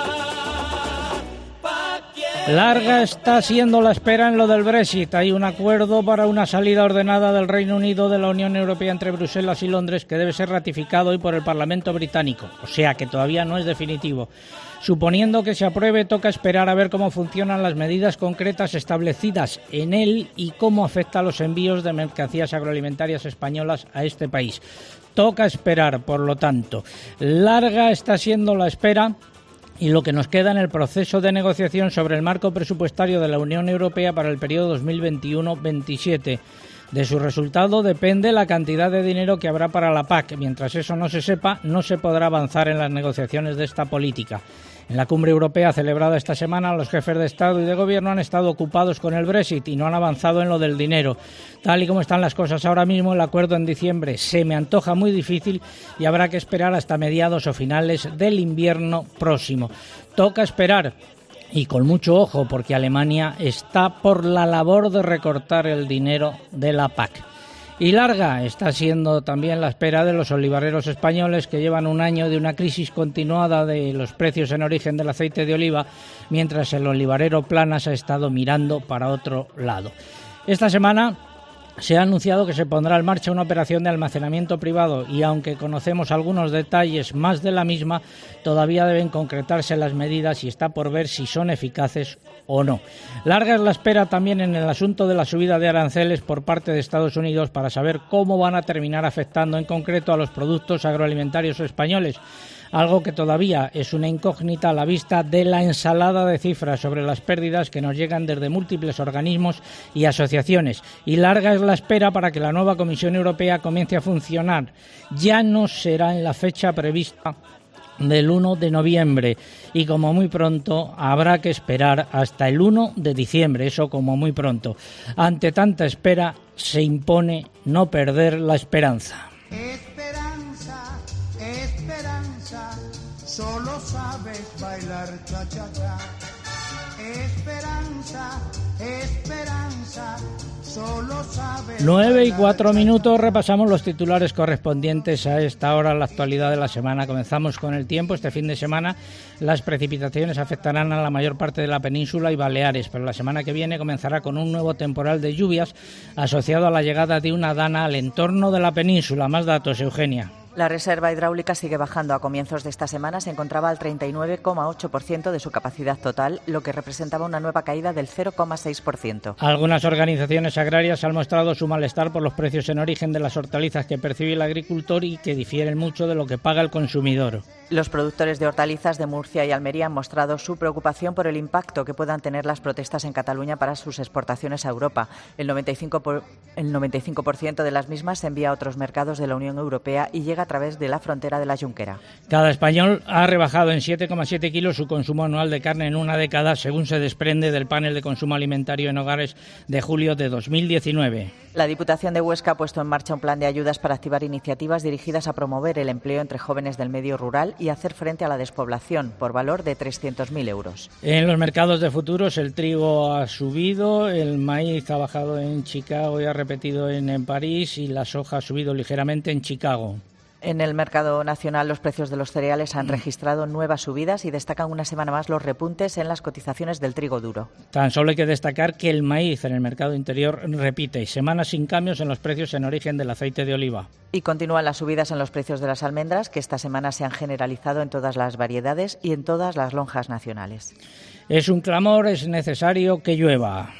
Larga está siendo la espera en lo del Brexit. Hay un acuerdo para una salida ordenada del Reino Unido de la Unión Europea entre Bruselas y Londres que debe ser ratificado hoy por el Parlamento británico. O sea que todavía no es definitivo. Suponiendo que se apruebe, toca esperar a ver cómo funcionan las medidas concretas establecidas en él y cómo afecta a los envíos de mercancías agroalimentarias españolas a este país. Toca esperar, por lo tanto. Larga está siendo la espera y lo que nos queda en el proceso de negociación sobre el marco presupuestario de la Unión Europea para el periodo dos mil veintiuno veintisiete. De su resultado depende la cantidad de dinero que habrá para la P A C. Mientras eso no se sepa, no se podrá avanzar en las negociaciones de esta política. En la cumbre europea celebrada esta semana, los jefes de Estado y de Gobierno han estado ocupados con el Brexit y no han avanzado en lo del dinero. Tal y como están las cosas ahora mismo, el acuerdo en diciembre se me antoja muy difícil y habrá que esperar hasta mediados o finales del invierno próximo. Toca esperar. Y con mucho ojo, porque Alemania está por la labor de recortar el dinero de la P A C. Y larga está siendo también la espera de los olivareros españoles, que llevan un año de una crisis continuada de los precios en origen del aceite de oliva, mientras el olivarero Planas ha estado mirando para otro lado. Esta semana se ha anunciado que se pondrá en marcha una operación de almacenamiento privado y aunque conocemos algunos detalles más de la misma, todavía deben concretarse las medidas y está por ver si son eficaces o no. Larga es la espera también en el asunto de la subida de aranceles por parte de Estados Unidos para saber cómo van a terminar afectando en concreto a los productos agroalimentarios españoles. Algo que todavía es una incógnita a la vista de la ensalada de cifras sobre las pérdidas que nos llegan desde múltiples organismos y asociaciones. Y larga es la espera para que la nueva Comisión Europea comience a funcionar. Ya no será en la fecha prevista del uno de noviembre y como muy pronto habrá que esperar hasta el uno de diciembre, eso como muy pronto. Ante tanta espera se impone no perder la esperanza. Solo sabes bailar cha-cha-cha. Esperanza, esperanza, solo sabes Nueve y cuatro minutos, repasamos los titulares correspondientes a esta hora, la actualidad de la semana. Comenzamos con el tiempo. Este fin de semana las precipitaciones afectarán a la mayor parte de la península y Baleares, pero la semana que viene comenzará con un nuevo temporal de lluvias asociado a la llegada de una dana al entorno de la península. Más datos, Eugenia. La reserva hidráulica sigue bajando. A comienzos de esta semana se encontraba al treinta y nueve coma ocho por ciento de su capacidad total, lo que representaba una nueva caída del cero coma seis por ciento. Algunas organizaciones agrarias han mostrado su malestar por los precios en origen de las hortalizas que percibe el agricultor y que difieren mucho de lo que paga el consumidor. Los productores de hortalizas de Murcia y Almería han mostrado su preocupación por el impacto que puedan tener las protestas en Cataluña para sus exportaciones a Europa. El noventa y cinco por ciento, el noventa y cinco por ciento de las mismas se envía a otros mercados de la Unión Europea y llega a través de la frontera de la Junquera. Cada español ha rebajado en siete coma siete kilos su consumo anual de carne en una década, según se desprende del panel de consumo alimentario en hogares de julio de dos mil diecinueve. La Diputación de Huesca ha puesto en marcha un plan de ayudas para activar iniciativas dirigidas a promover el empleo entre jóvenes del medio rural y hacer frente a la despoblación, por valor de trescientos mil euros. En los mercados de futuros el trigo ha subido, el maíz ha bajado en Chicago y ha repetido en, en París, y la soja ha subido ligeramente en Chicago. En el mercado nacional los precios de los cereales han registrado nuevas subidas y destacan una semana más los repuntes en las cotizaciones del trigo duro. Tan solo hay que destacar que el maíz en el mercado interior repite semanas sin cambios en los precios en origen del aceite de oliva. Y continúan las subidas en los precios de las almendras, que esta semana se han generalizado en todas las variedades y en todas las lonjas nacionales. Es un clamor, es necesario que llueva.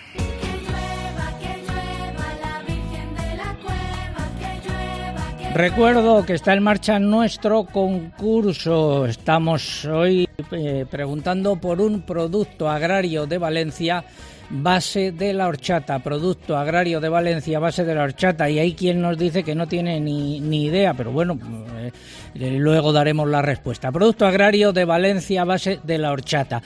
Recuerdo que está en marcha nuestro concurso. Estamos hoy eh, preguntando por un producto agrario de Valencia base de la horchata. Producto agrario de Valencia base de la horchata. Y hay quien nos dice que no tiene ni, ni idea, pero bueno, eh, luego daremos la respuesta. Producto agrario de Valencia base de la horchata.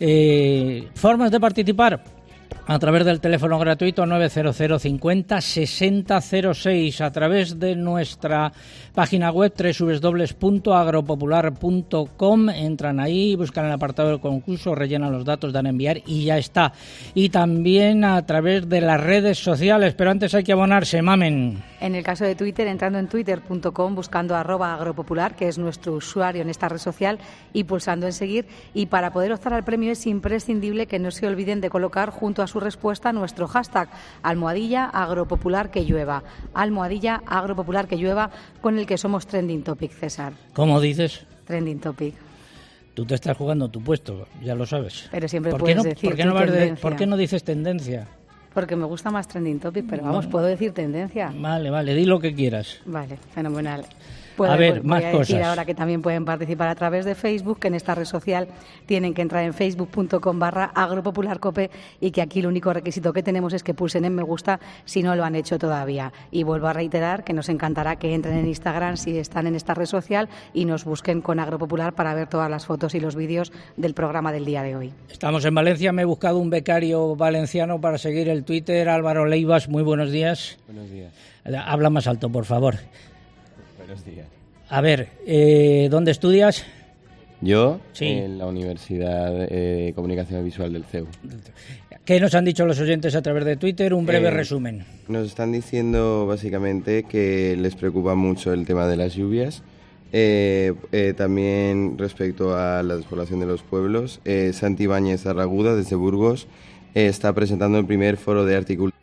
Eh, ¿Formas de participar? A través del teléfono gratuito nueve cero cero cincuenta sesenta cero seis, a través de nuestra página web doble u doble u doble u punto agropopular punto com, entran ahí, buscan el apartado del concurso, rellenan los datos, dan a enviar y ya está. Y también a través de las redes sociales, pero antes hay que abonarse, mamen. En el caso de Twitter, entrando en twitter punto com, buscando arroba agropopular, que es nuestro usuario en esta red social, y pulsando en seguir. Y para poder optar al premio es imprescindible que no se olviden de colocar junto a su respuesta nuestro hashtag almohadilla agropopular que llueva, almohadilla agropopular que llueva, con el que somos trending topic, César. ¿Cómo dices? Trending topic. Tú te estás jugando tu puesto, ya lo sabes. Pero siempre ¿Por puedes qué no, decir ¿por qué no vas de, tendencia? ¿Por qué no dices tendencia? Porque me gusta más trending topic, pero vamos, Bueno. puedo decir tendencia. Vale, vale, di lo que quieras. Vale, fenomenal. Puedo, A ver, voy más a decir cosas. ahora que también pueden participar a través de Facebook, que en esta red social tienen que entrar en facebook punto com barra agropopularcope, y que aquí el único requisito que tenemos es que pulsen en me gusta si no lo han hecho todavía. Y vuelvo a reiterar que nos encantará que entren en Instagram si están en esta red social y nos busquen con Agropopular para ver todas las fotos y los vídeos del programa del día de hoy. Estamos en Valencia, me he buscado un becario valenciano para seguir el Twitter, Álvaro Leivas, muy buenos días. Buenos días. Habla más alto, por favor. Buenos días. A ver, eh, ¿dónde estudias? Yo, Sí. en la Universidad de Comunicación Visual del C E U. ¿Qué nos han dicho los oyentes a través de Twitter? Un breve Eh, resumen. Nos están diciendo básicamente que les preocupa mucho el tema de las lluvias. Eh, eh, también respecto a la despoblación de los pueblos, eh, Santi Ibáñez Arraguda, desde Burgos, eh, está presentando el primer foro de articulación.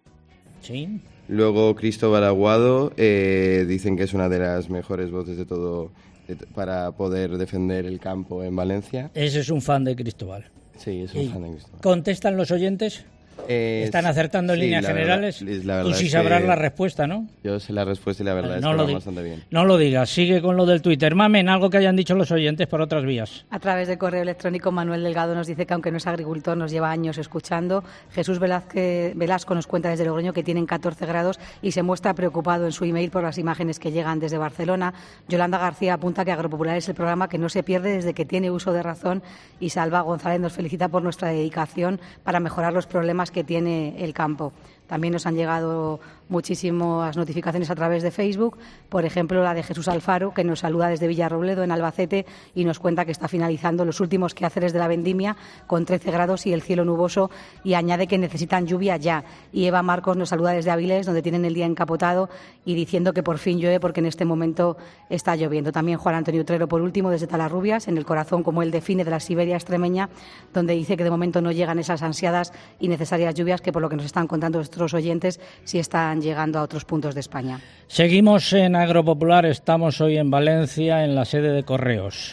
Sí. Luego Cristóbal Aguado, eh, dicen que es una de las mejores voces de todo de, para poder defender el campo en Valencia. Ese es un fan de Cristóbal. Sí, es un ¿Y fan de Cristóbal. ¿Contestan los oyentes? Eh, ¿Están acertando en sí, líneas la verdad- generales? la verdad Tú sí es sabrás que la respuesta, ¿no? Yo sé la respuesta y la verdad Vale, es no que lo va di- bastante bien. No lo digas, sigue con lo del Twitter. Mamen, algo que hayan dicho los oyentes por otras vías. A través de correo electrónico, Manuel Delgado nos dice que aunque no es agricultor, nos lleva años escuchando. Jesús Velázquez, Velasco nos cuenta desde Logroño que tienen catorce grados y se muestra preocupado en su email por las imágenes que llegan desde Barcelona. Yolanda García apunta que Agropopular es el programa que no se pierde desde que tiene uso de razón, y Salva González nos felicita por nuestra dedicación para mejorar los problemas que tiene el campo. También nos han llegado muchísimas notificaciones a través de Facebook, por ejemplo la de Jesús Alfaro, que nos saluda desde Villarrobledo, en Albacete, y nos cuenta que está finalizando los últimos quehaceres de la vendimia con trece grados y el cielo nuboso, y añade que necesitan lluvia ya. Y Eva Marcos nos saluda desde Avilés, donde tienen el día encapotado, y diciendo que por fin llueve porque en este momento está lloviendo. También Juan Antonio Utrero, por último, desde Talarrubias, en el corazón, como él define, de la Siberia extremeña, donde dice que de momento no llegan esas ansiadas y necesarias lluvias que, por lo que nos están contando nuestros oyentes, sí están llegando a otros puntos de España. Seguimos en Agropopular, estamos hoy en Valencia, en la sede de Correos.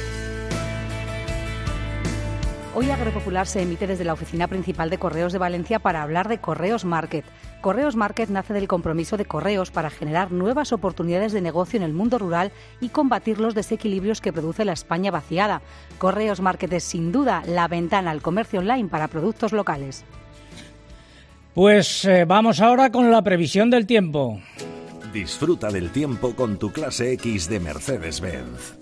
Hoy Agropopular se emite desde la oficina principal de Correos de Valencia para hablar de Correos Market. Correos Market nace del compromiso de Correos para generar nuevas oportunidades de negocio en el mundo rural y combatir los desequilibrios que produce la España vaciada. Correos Market es sin duda la ventana al comercio online para productos locales. Pues eh, vamos ahora con la previsión del tiempo. Disfruta del tiempo con tu clase X de Mercedes-Benz.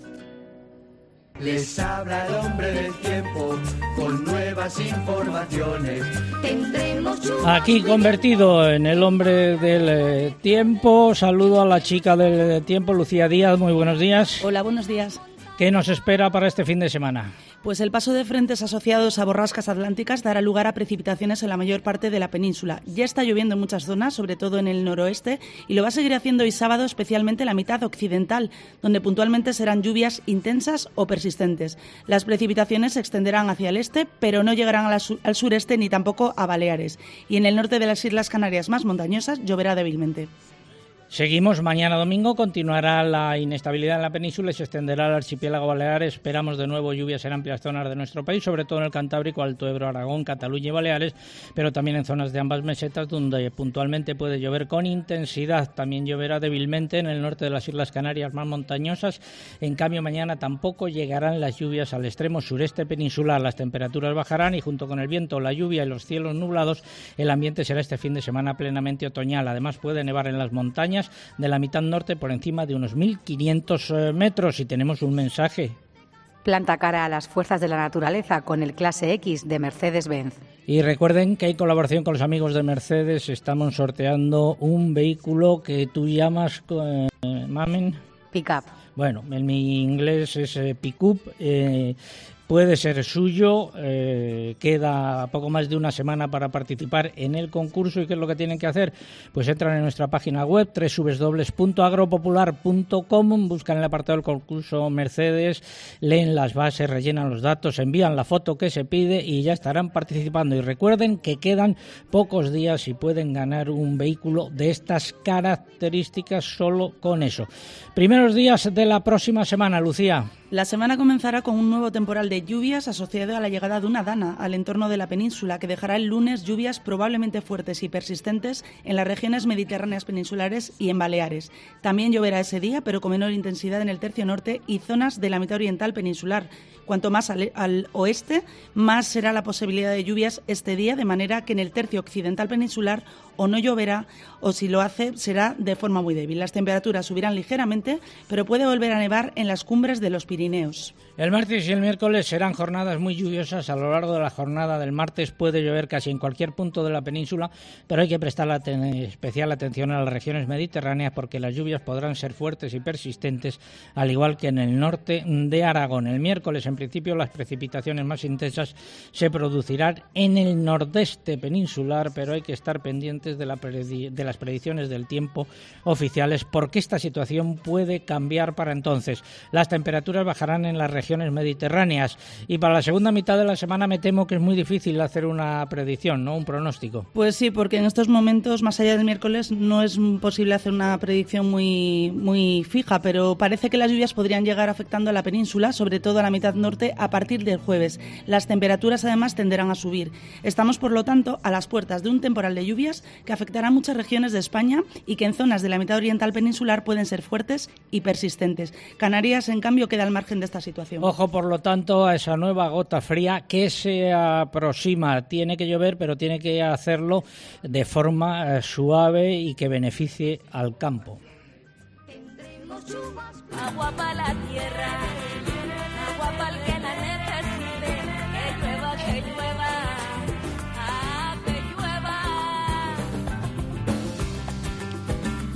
Les habla el hombre del tiempo con nuevas informaciones. Tendremos Aquí convertido en el hombre del eh, tiempo, saludo a la chica del tiempo, Lucía Díaz, muy buenos días. Hola, buenos días. ¿Qué nos espera para este fin de semana? Pues el paso de frentes asociados a borrascas atlánticas dará lugar a precipitaciones en la mayor parte de la península. Ya está lloviendo en muchas zonas, sobre todo en el noroeste, y lo va a seguir haciendo hoy sábado, especialmente en la mitad occidental, donde puntualmente serán lluvias intensas o persistentes. Las precipitaciones se extenderán hacia el este, pero no llegarán a la su- al sureste ni tampoco a Baleares. Y en el norte de las Islas Canarias más montañosas lloverá débilmente. Seguimos, mañana domingo continuará la inestabilidad en la península y se extenderá al archipiélago Baleares. Esperamos de nuevo lluvias en amplias zonas de nuestro país, sobre todo en el Cantábrico, Alto Ebro, Aragón, Cataluña y Baleares, pero también en zonas de ambas mesetas donde puntualmente puede llover con intensidad. También lloverá débilmente en el norte de las Islas Canarias más montañosas. En cambio, mañana tampoco llegarán las lluvias al extremo sureste peninsular. Las temperaturas bajarán y junto con el viento, la lluvia y los cielos nublados, el ambiente será este fin de semana plenamente otoñal. Además, puede nevar en las montañas de la mitad norte por encima de unos mil quinientos metros. Y tenemos un mensaje. Planta cara a las fuerzas de la naturaleza con el Clase X de Mercedes-Benz. Y recuerden que hay colaboración con los amigos de Mercedes. Estamos sorteando un vehículo que tú llamas, eh, Mamen. Pick-up. Bueno, en mi inglés es eh, pick-up. Eh, Puede ser suyo, eh, queda poco más de una semana para participar en el concurso. ¿Y qué es lo que tienen que hacer? Pues entran en nuestra página web doble u doble u doble u punto agropopular punto com, buscan el apartado del concurso Mercedes, leen las bases, rellenan los datos, envían la foto que se pide y ya estarán participando. Y recuerden que quedan pocos días y pueden ganar un vehículo de estas características solo con eso. Primeros días de la próxima semana, Lucía. La semana comenzará con un nuevo temporal de lluvias asociado a la llegada de una dana al entorno de la península, que dejará el lunes lluvias probablemente fuertes y persistentes en las regiones mediterráneas peninsulares y en Baleares. También lloverá ese día, pero con menor intensidad en el tercio norte y zonas de la mitad oriental peninsular. Cuanto más al, al oeste, más será la posibilidad de lluvias este día, de manera que en el tercio occidental peninsular o no lloverá, o si lo hace, será de forma muy débil. Las temperaturas subirán ligeramente, pero puede volver a nevar en las cumbres de los Pirineos. El martes y el miércoles serán jornadas muy lluviosas. A lo largo de la jornada del martes puede llover casi en cualquier punto de la península, pero hay que prestar la ten- especial atención a las regiones mediterráneas porque las lluvias podrán ser fuertes y persistentes, al igual que en el norte de Aragón. El miércoles, en principio, las precipitaciones más intensas se producirán en el nordeste peninsular, pero hay que estar pendientes de, la predi- de las predicciones del tiempo oficiales porque esta situación puede cambiar para entonces. Las temperaturas bajarán en las regiones mediterráneas y para la segunda mitad de la semana me temo que es muy difícil hacer una predicción, ¿no? Un pronóstico. Pues sí, porque en estos momentos, más allá del miércoles, no es posible hacer una predicción muy, muy fija, pero parece que las lluvias podrían llegar afectando a la península, sobre todo a la mitad norte, a partir del jueves. Las temperaturas además tenderán a subir. Estamos, por lo tanto, a las puertas de un temporal de lluvias que afectará a muchas regiones de España y que en zonas de la mitad oriental peninsular pueden ser fuertes y persistentes. Canarias, en cambio, queda al margen de esta situación. Ojo, por lo tanto, a esa nueva gota fría que se aproxima. Tiene que llover, pero tiene que hacerlo de forma eh, suave y que beneficie al campo. Agua para la tierra, agua para el que la necesite, que llueva, que llueva, ah, que llueva,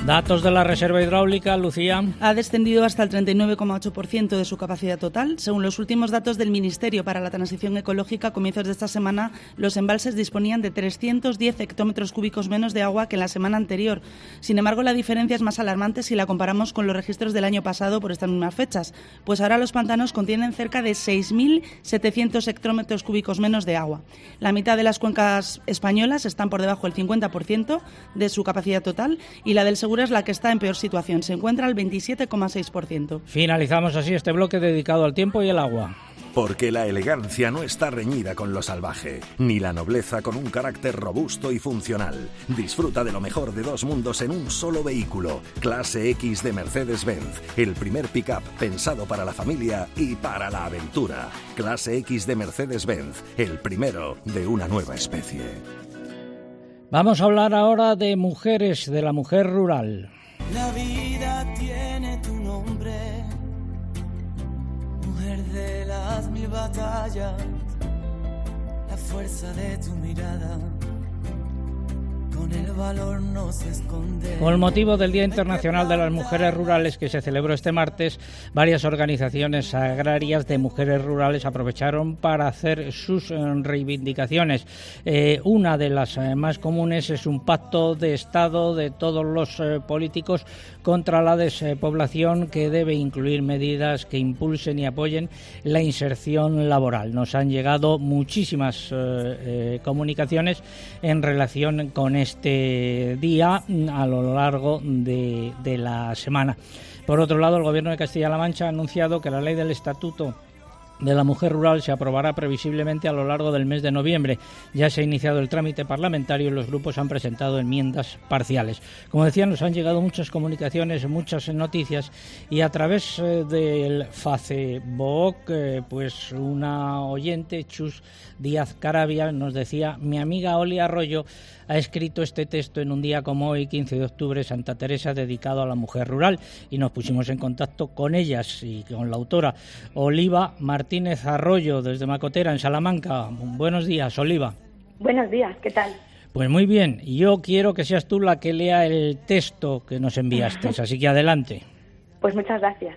Datos de la reserva hidráulica, Lucía. Ha descendido hasta el treinta y nueve coma ocho por ciento de su capacidad total. Según los últimos datos del Ministerio para la Transición Ecológica, a comienzos de esta semana, los embalses disponían de trescientos diez hectómetros cúbicos menos de agua que en la semana anterior. Sin embargo, la diferencia es más alarmante si la comparamos con los registros del año pasado por estas mismas fechas, pues ahora los pantanos contienen cerca de seis mil setecientos hectómetros cúbicos menos de agua. La mitad de las cuencas españolas están por debajo del cincuenta por ciento de su capacidad total y la del Segura es la que está en peor situación, se encuentra al veintisiete coma seis por ciento. Finalizamos así este bloque dedicado al tiempo y el agua. Porque la elegancia no está reñida con lo salvaje, ni la nobleza con un carácter robusto y funcional. Disfruta de lo mejor de dos mundos en un solo vehículo. Clase X de Mercedes-Benz, el primer pick-up pensado para la familia y para la aventura. Clase X de Mercedes-Benz, el primero de una nueva especie. Vamos a hablar ahora de mujeres, de la mujer rural. La vida tiene tu nombre, mujer de las mil batallas, la fuerza de tu mirada, con el valor no se esconde. Con motivo del Día Internacional de las Mujeres Rurales que se celebró este martes, varias organizaciones agrarias de mujeres rurales aprovecharon para hacer sus eh, reivindicaciones. Eh, una de las eh, más comunes es un pacto de Estado de todos los eh, políticos contra la despoblación que debe incluir medidas que impulsen y apoyen la inserción laboral. Nos han llegado muchísimas eh, eh, comunicaciones en relación con este día a lo largo de, de la semana. Por otro lado, el Gobierno de Castilla-La Mancha ha anunciado que la ley del Estatuto de la Mujer Rural se aprobará previsiblemente a lo largo del mes de noviembre. Ya se ha iniciado el trámite parlamentario y los grupos han presentado enmiendas parciales. Como decía, nos han llegado muchas comunicaciones, muchas noticias y a través eh, del Facebook, eh, pues una oyente, Chus Díaz Caravia, nos decía: mi amiga Oli Arroyo ha escrito este texto en un día como hoy, quince de octubre, Santa Teresa, dedicado a la mujer rural, y nos pusimos en contacto con ellas y con la autora, Oliva Martínez Arroyo, desde Macotera, en Salamanca. Buenos días, Oliva. Buenos días, ¿qué tal? Pues muy bien, yo quiero que seas tú la que lea el texto que nos enviaste, así que adelante. Pues muchas gracias.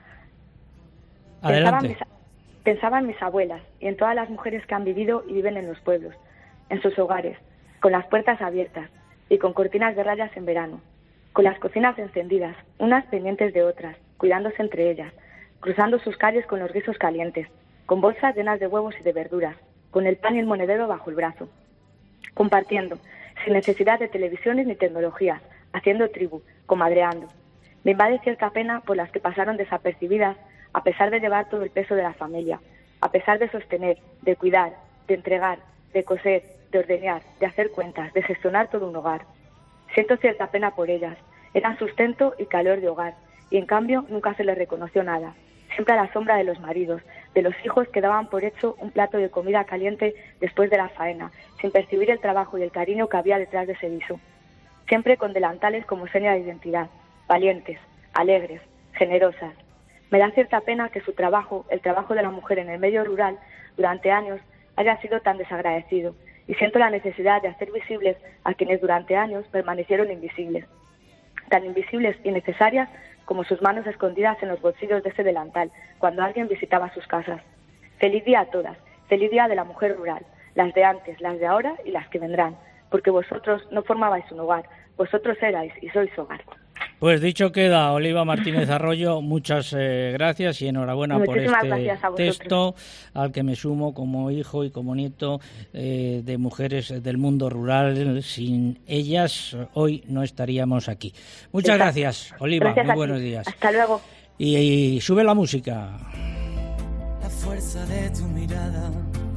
Adelante. Pensaba en, mis, pensaba en mis abuelas y en todas las mujeres que han vivido y viven en los pueblos, en sus hogares, con las puertas abiertas y con cortinas de rayas en verano, con las cocinas encendidas, unas pendientes de otras, cuidándose entre ellas, cruzando sus calles con los guisos calientes, con bolsas llenas de huevos y de verduras, con el pan y el monedero bajo el brazo, compartiendo, sin necesidad de televisiones ni tecnologías, haciendo tribu, comadreando. Me invade cierta pena por las que pasaron desapercibidas a pesar de llevar todo el peso de la familia, a pesar de sostener, de cuidar, de entregar, de coser, de ordeñar, de hacer cuentas, de gestionar todo un hogar. Siento cierta pena por ellas. Eran sustento y calor de hogar, y en cambio nunca se les reconoció nada. Siempre a la sombra de los maridos, de los hijos que daban por hecho un plato de comida caliente después de la faena, sin percibir el trabajo y el cariño que había detrás de ese viso. Siempre con delantales como seña de identidad, valientes, alegres, generosas. Me da cierta pena que su trabajo, el trabajo de la mujer en el medio rural, durante años, haya sido tan desagradecido, y siento la necesidad de hacer visibles a quienes durante años permanecieron invisibles, tan invisibles y necesarias como sus manos escondidas en los bolsillos de ese delantal cuando alguien visitaba sus casas. Feliz día a todas, feliz día de la mujer rural, las de antes, las de ahora y las que vendrán, porque vosotros no formabais un hogar, vosotros erais y sois hogar. Pues dicho queda, Oliva Martínez Arroyo, muchas eh, gracias y enhorabuena Muchísimas por este texto al que me sumo como hijo y como nieto eh, de mujeres del mundo rural. Sin ellas hoy no estaríamos aquí. Muchas Exacto. gracias, Oliva, gracias muy buenos días. Hasta luego. Y, y sube la música. La fuerza de tu mirada.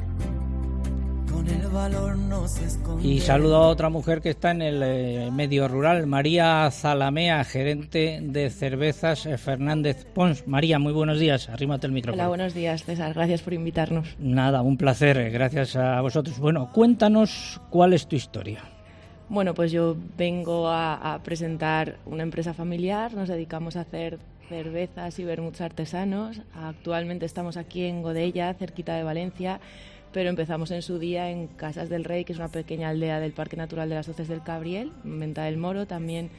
El valor no se esconde. Y saludo a otra mujer que está en el eh, medio rural, María Zalamea, gerente de cervezas eh, Fernández Pons. María, muy buenos días, arrímate el micrófono. Hola, buenos días, César, gracias por invitarnos. Nada, un placer, eh, gracias a vosotros. Bueno, cuéntanos cuál es tu historia. Bueno, pues yo vengo a, a presentar una empresa familiar, nos dedicamos a hacer cervezas y vermuts artesanos. Actualmente estamos aquí en Godella, cerquita de Valencia, pero empezamos en su día en Casas del Rey, que es una pequeña aldea del Parque Natural de las Hoces del Cabriel, en Venta del Moro. También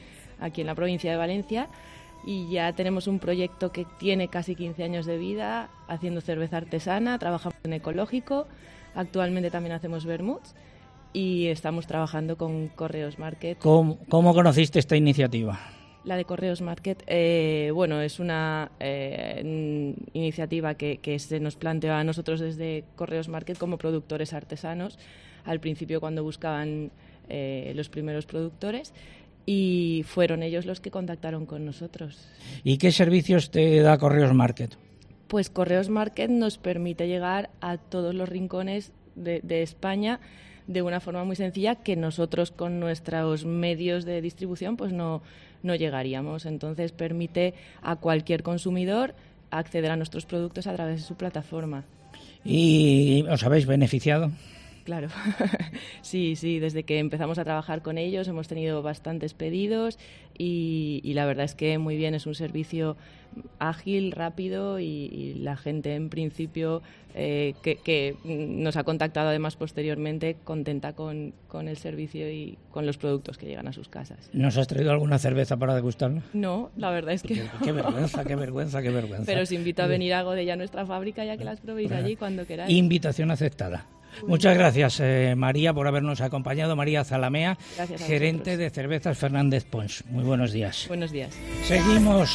aquí en la provincia de Valencia. Y ya tenemos un proyecto que tiene casi quince años de vida, haciendo cerveza artesana, trabajamos en ecológico, actualmente también hacemos vermuts y estamos trabajando con Correos Market. ¿Cómo, cómo conociste esta iniciativa? La de Correos Market, eh, bueno, es una eh, iniciativa que, que se nos planteó a nosotros desde Correos Market como productores artesanos, al principio cuando buscaban eh, los primeros productores. Y fueron ellos los que contactaron con nosotros. ¿Y qué servicios te da Correos Market? Pues Correos Market nos permite llegar a todos los rincones de, de España de una forma muy sencilla que nosotros con nuestros medios de distribución pues no, no llegaríamos. Entonces permite a cualquier consumidor acceder a nuestros productos a través de su plataforma. ¿Y os habéis beneficiado? Claro, sí, sí, desde que empezamos a trabajar con ellos hemos tenido bastantes pedidos y, y la verdad es que muy bien, es un servicio ágil, rápido y, y la gente en principio eh, que, que nos ha contactado además posteriormente contenta con, con el servicio y con los productos que llegan a sus casas. ¿Nos has traído alguna cerveza para degustarla? No, la verdad es que qué, qué vergüenza, qué vergüenza, qué vergüenza. Pero os invito a venir a Godella, a nuestra fábrica, ya que las probéis bueno, allí cuando queráis. Invitación aceptada. Muchas gracias, eh, María, por habernos acompañado. María Zalamea, gerente de Cervezas Fernández Pons. Muy buenos días. Buenos días. Seguimos.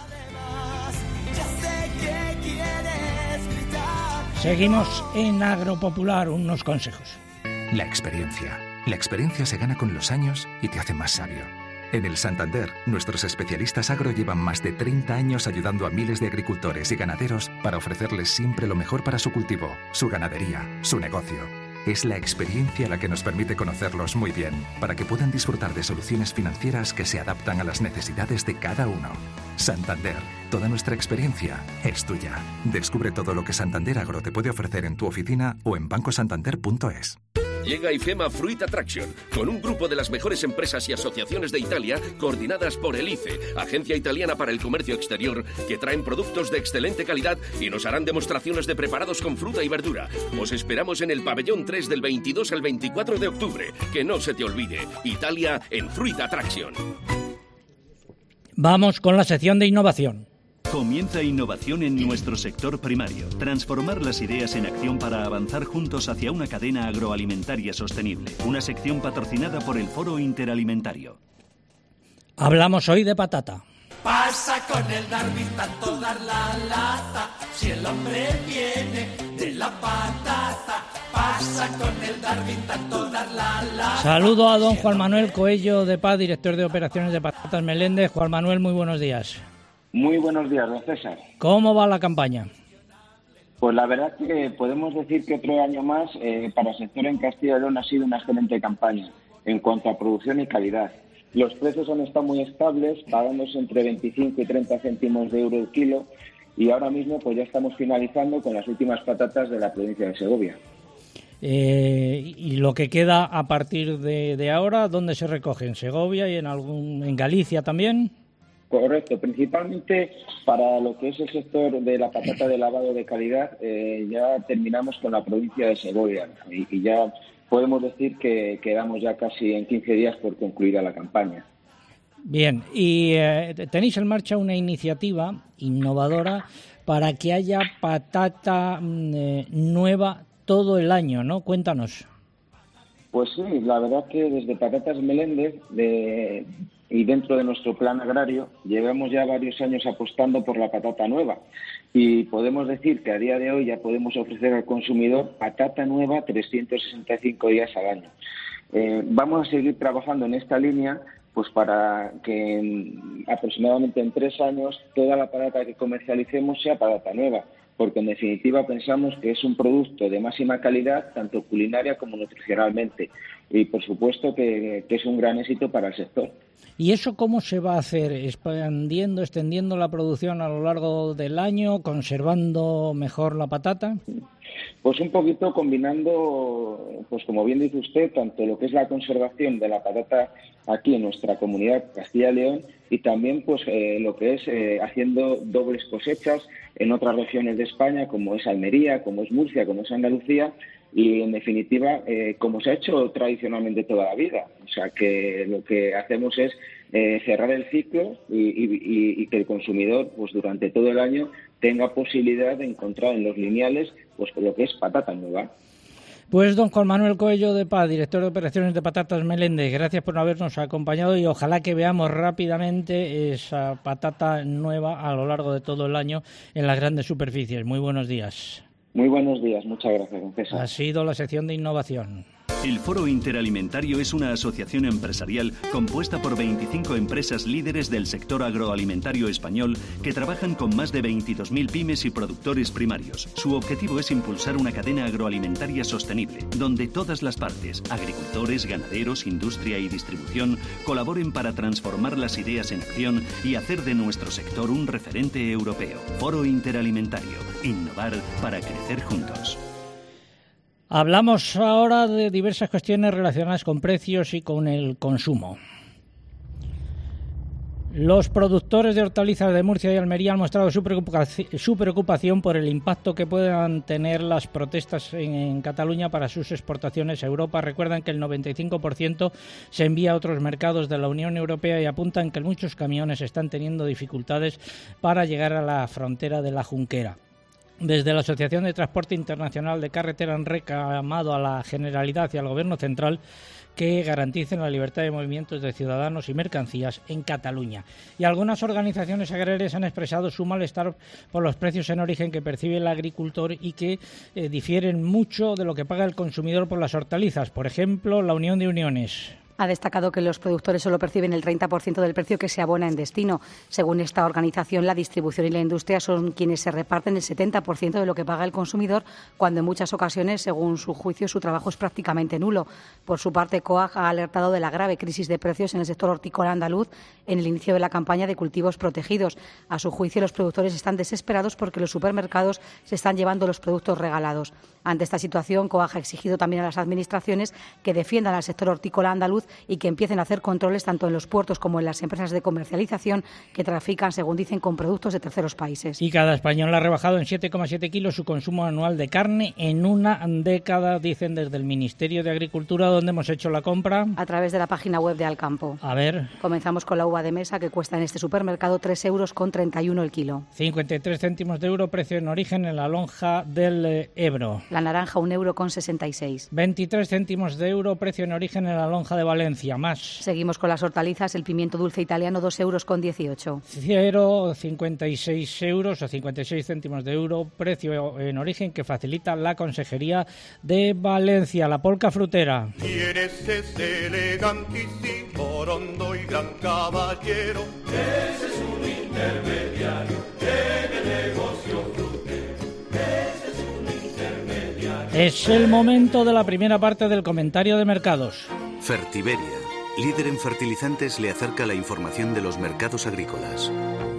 Seguimos en Agropopular, unos consejos. La experiencia. La experiencia se gana con los años y te hace más sabio. En el Santander, nuestros especialistas agro llevan más de treinta años ayudando a miles de agricultores y ganaderos para ofrecerles siempre lo mejor para su cultivo, su ganadería, su negocio. Es la experiencia la que nos permite conocerlos muy bien, para que puedan disfrutar de soluciones financieras que se adaptan a las necesidades de cada uno. Santander, toda nuestra experiencia es tuya. Descubre todo lo que Santander Agro te puede ofrecer en tu oficina o en banco santander punto es. Llega IFEMA Fruit Attraction, con un grupo de las mejores empresas y asociaciones de Italia, coordinadas por el I C E, Agencia Italiana para el Comercio Exterior, que traen productos de excelente calidad y nos harán demostraciones de preparados con fruta y verdura. Os esperamos en el pabellón tres del veintidós al veinticuatro de octubre. Que no se te olvide, Italia en Fruit Attraction. Vamos con la sección de innovación. Comienza innovación en nuestro sector primario. Transformar las ideas en acción para avanzar juntos hacia una cadena agroalimentaria sostenible. Una sección patrocinada por el Foro Interalimentario. Hablamos hoy de patata. Pasa con el Darwin tanto dar la lata. Si el hombre viene de la patata. Pasa con el Darwin tanto dar la lata. Saludo a don Juan Manuel Coello de Paz, director de operaciones de Patatas Meléndez. Juan Manuel, muy buenos días. Muy buenos días, don César. ¿Cómo va la campaña? Pues la verdad que podemos decir que otro año más eh, para el sector en Castilla y León ha sido una excelente campaña en cuanto a producción y calidad. Los precios han estado muy estables, pagándose entre veinticinco y treinta céntimos de euro el kilo, y ahora mismo pues ya estamos finalizando con las últimas patatas de la provincia de Segovia. Eh, y lo que queda a partir de, de ahora, ¿dónde se recoge? ¿En Segovia y en algún en Galicia también? Correcto, principalmente para lo que es el sector de la patata de lavado de calidad, eh, ya terminamos con la provincia de Segovia y, y ya podemos decir que quedamos ya casi en quince días por concluida la campaña. Bien, y eh, tenéis en marcha una iniciativa innovadora para que haya patata eh, nueva todo el año, ¿no? Cuéntanos. Pues sí, la verdad que desde Patatas Meléndez de, y dentro de nuestro plan agrario llevamos ya varios años apostando por la patata nueva y podemos decir que a día de hoy ya podemos ofrecer al consumidor patata nueva trescientos sesenta y cinco días al año. Eh, vamos a seguir trabajando en esta línea pues para que en, aproximadamente en tres años toda la patata que comercialicemos sea patata nueva, porque en definitiva pensamos que es un producto de máxima calidad, tanto culinaria como nutricionalmente, y por supuesto que, que es un gran éxito para el sector. ¿Y eso cómo se va a hacer? ¿Expandiendo, extendiendo la producción a lo largo del año, conservando mejor la patata? Pues un poquito combinando, pues como bien dice usted, tanto lo que es la conservación de la patata aquí en nuestra comunidad Castilla y León y también pues eh, lo que es eh, haciendo dobles cosechas en otras regiones de España, como es Almería, como es Murcia, como es Andalucía, y en definitiva, eh, como se ha hecho tradicionalmente toda la vida. O sea, que lo que hacemos es eh, cerrar el ciclo y, y, y que el consumidor, pues durante todo el año, tenga posibilidad de encontrar en los lineales pues lo que es patata nueva. Pues don Juan Manuel Coello de Paz, director de operaciones de Patatas Meléndez, gracias por habernos acompañado y ojalá que veamos rápidamente esa patata nueva a lo largo de todo el año en las grandes superficies. Muy buenos días. Muy buenos días, muchas gracias, don César. Ha sido la sección de innovación. El Foro Interalimentario es una asociación empresarial compuesta por veinticinco empresas líderes del sector agroalimentario español que trabajan con más de veintidós mil pymes y productores primarios. Su objetivo es impulsar una cadena agroalimentaria sostenible, donde todas las partes, agricultores, ganaderos, industria y distribución, colaboren para transformar las ideas en acción y hacer de nuestro sector un referente europeo. Foro Interalimentario. Innovar para crecer juntos. Hablamos ahora de diversas cuestiones relacionadas con precios y con el consumo. Los productores de hortalizas de Murcia y Almería han mostrado su preocupación, su preocupación por el impacto que puedan tener las protestas en, en Cataluña para sus exportaciones a Europa. Recuerdan que el noventa y cinco por ciento se envía a otros mercados de la Unión Europea y apuntan que muchos camiones están teniendo dificultades para llegar a la frontera de la Junquera. Desde la Asociación de Transporte Internacional de Carretera han reclamado a la Generalidad y al Gobierno central que garanticen la libertad de movimientos de ciudadanos y mercancías en Cataluña. Y algunas organizaciones agrarias han expresado su malestar por los precios en origen que percibe el agricultor y que eh, difieren mucho de lo que paga el consumidor por las hortalizas. Por ejemplo, la Unión de Uniones ha destacado que los productores solo perciben el treinta por ciento del precio que se abona en destino. Según esta organización, la distribución y la industria son quienes se reparten el setenta por ciento de lo que paga el consumidor, cuando en muchas ocasiones, según su juicio, su trabajo es prácticamente nulo. Por su parte, COAG ha alertado de la grave crisis de precios en el sector hortícola andaluz en el inicio de la campaña de cultivos protegidos. A su juicio, los productores están desesperados porque los supermercados se están llevando los productos regalados. Ante esta situación, COAG ha exigido también a las administraciones que defiendan al sector hortícola andaluz y que empiecen a hacer controles tanto en los puertos como en las empresas de comercialización que trafican, según dicen, con productos de terceros países. Y cada español ha rebajado en siete coma siete kilos su consumo anual de carne en una década, dicen desde el Ministerio de Agricultura. ¿Dónde hemos hecho la compra? A través de la página web de Alcampo. A ver. Comenzamos con la uva de mesa, que cuesta en este supermercado tres euros con treinta y uno el kilo. cincuenta y tres céntimos de euro, precio en origen en la lonja del Ebro. La naranja, un euro con sesenta y seis. veintitrés céntimos de euro, precio en origen en la lonja de Valencia. Más. Seguimos con las hortalizas, el pimiento dulce italiano, dos euros con dieciocho. cero coma cincuenta y seis euros o cincuenta y seis céntimos de euro, precio en origen que facilita la Consejería de Valencia. La polca frutera. ¿Quién es ese elegantísimo, rondo y gran caballero? Ese es un intermediario en el negocio frutero. Ese es un intermediario. Es el momento de la primera parte del comentario de mercados. Fertiberia, líder en fertilizantes, le acerca la información de los mercados agrícolas.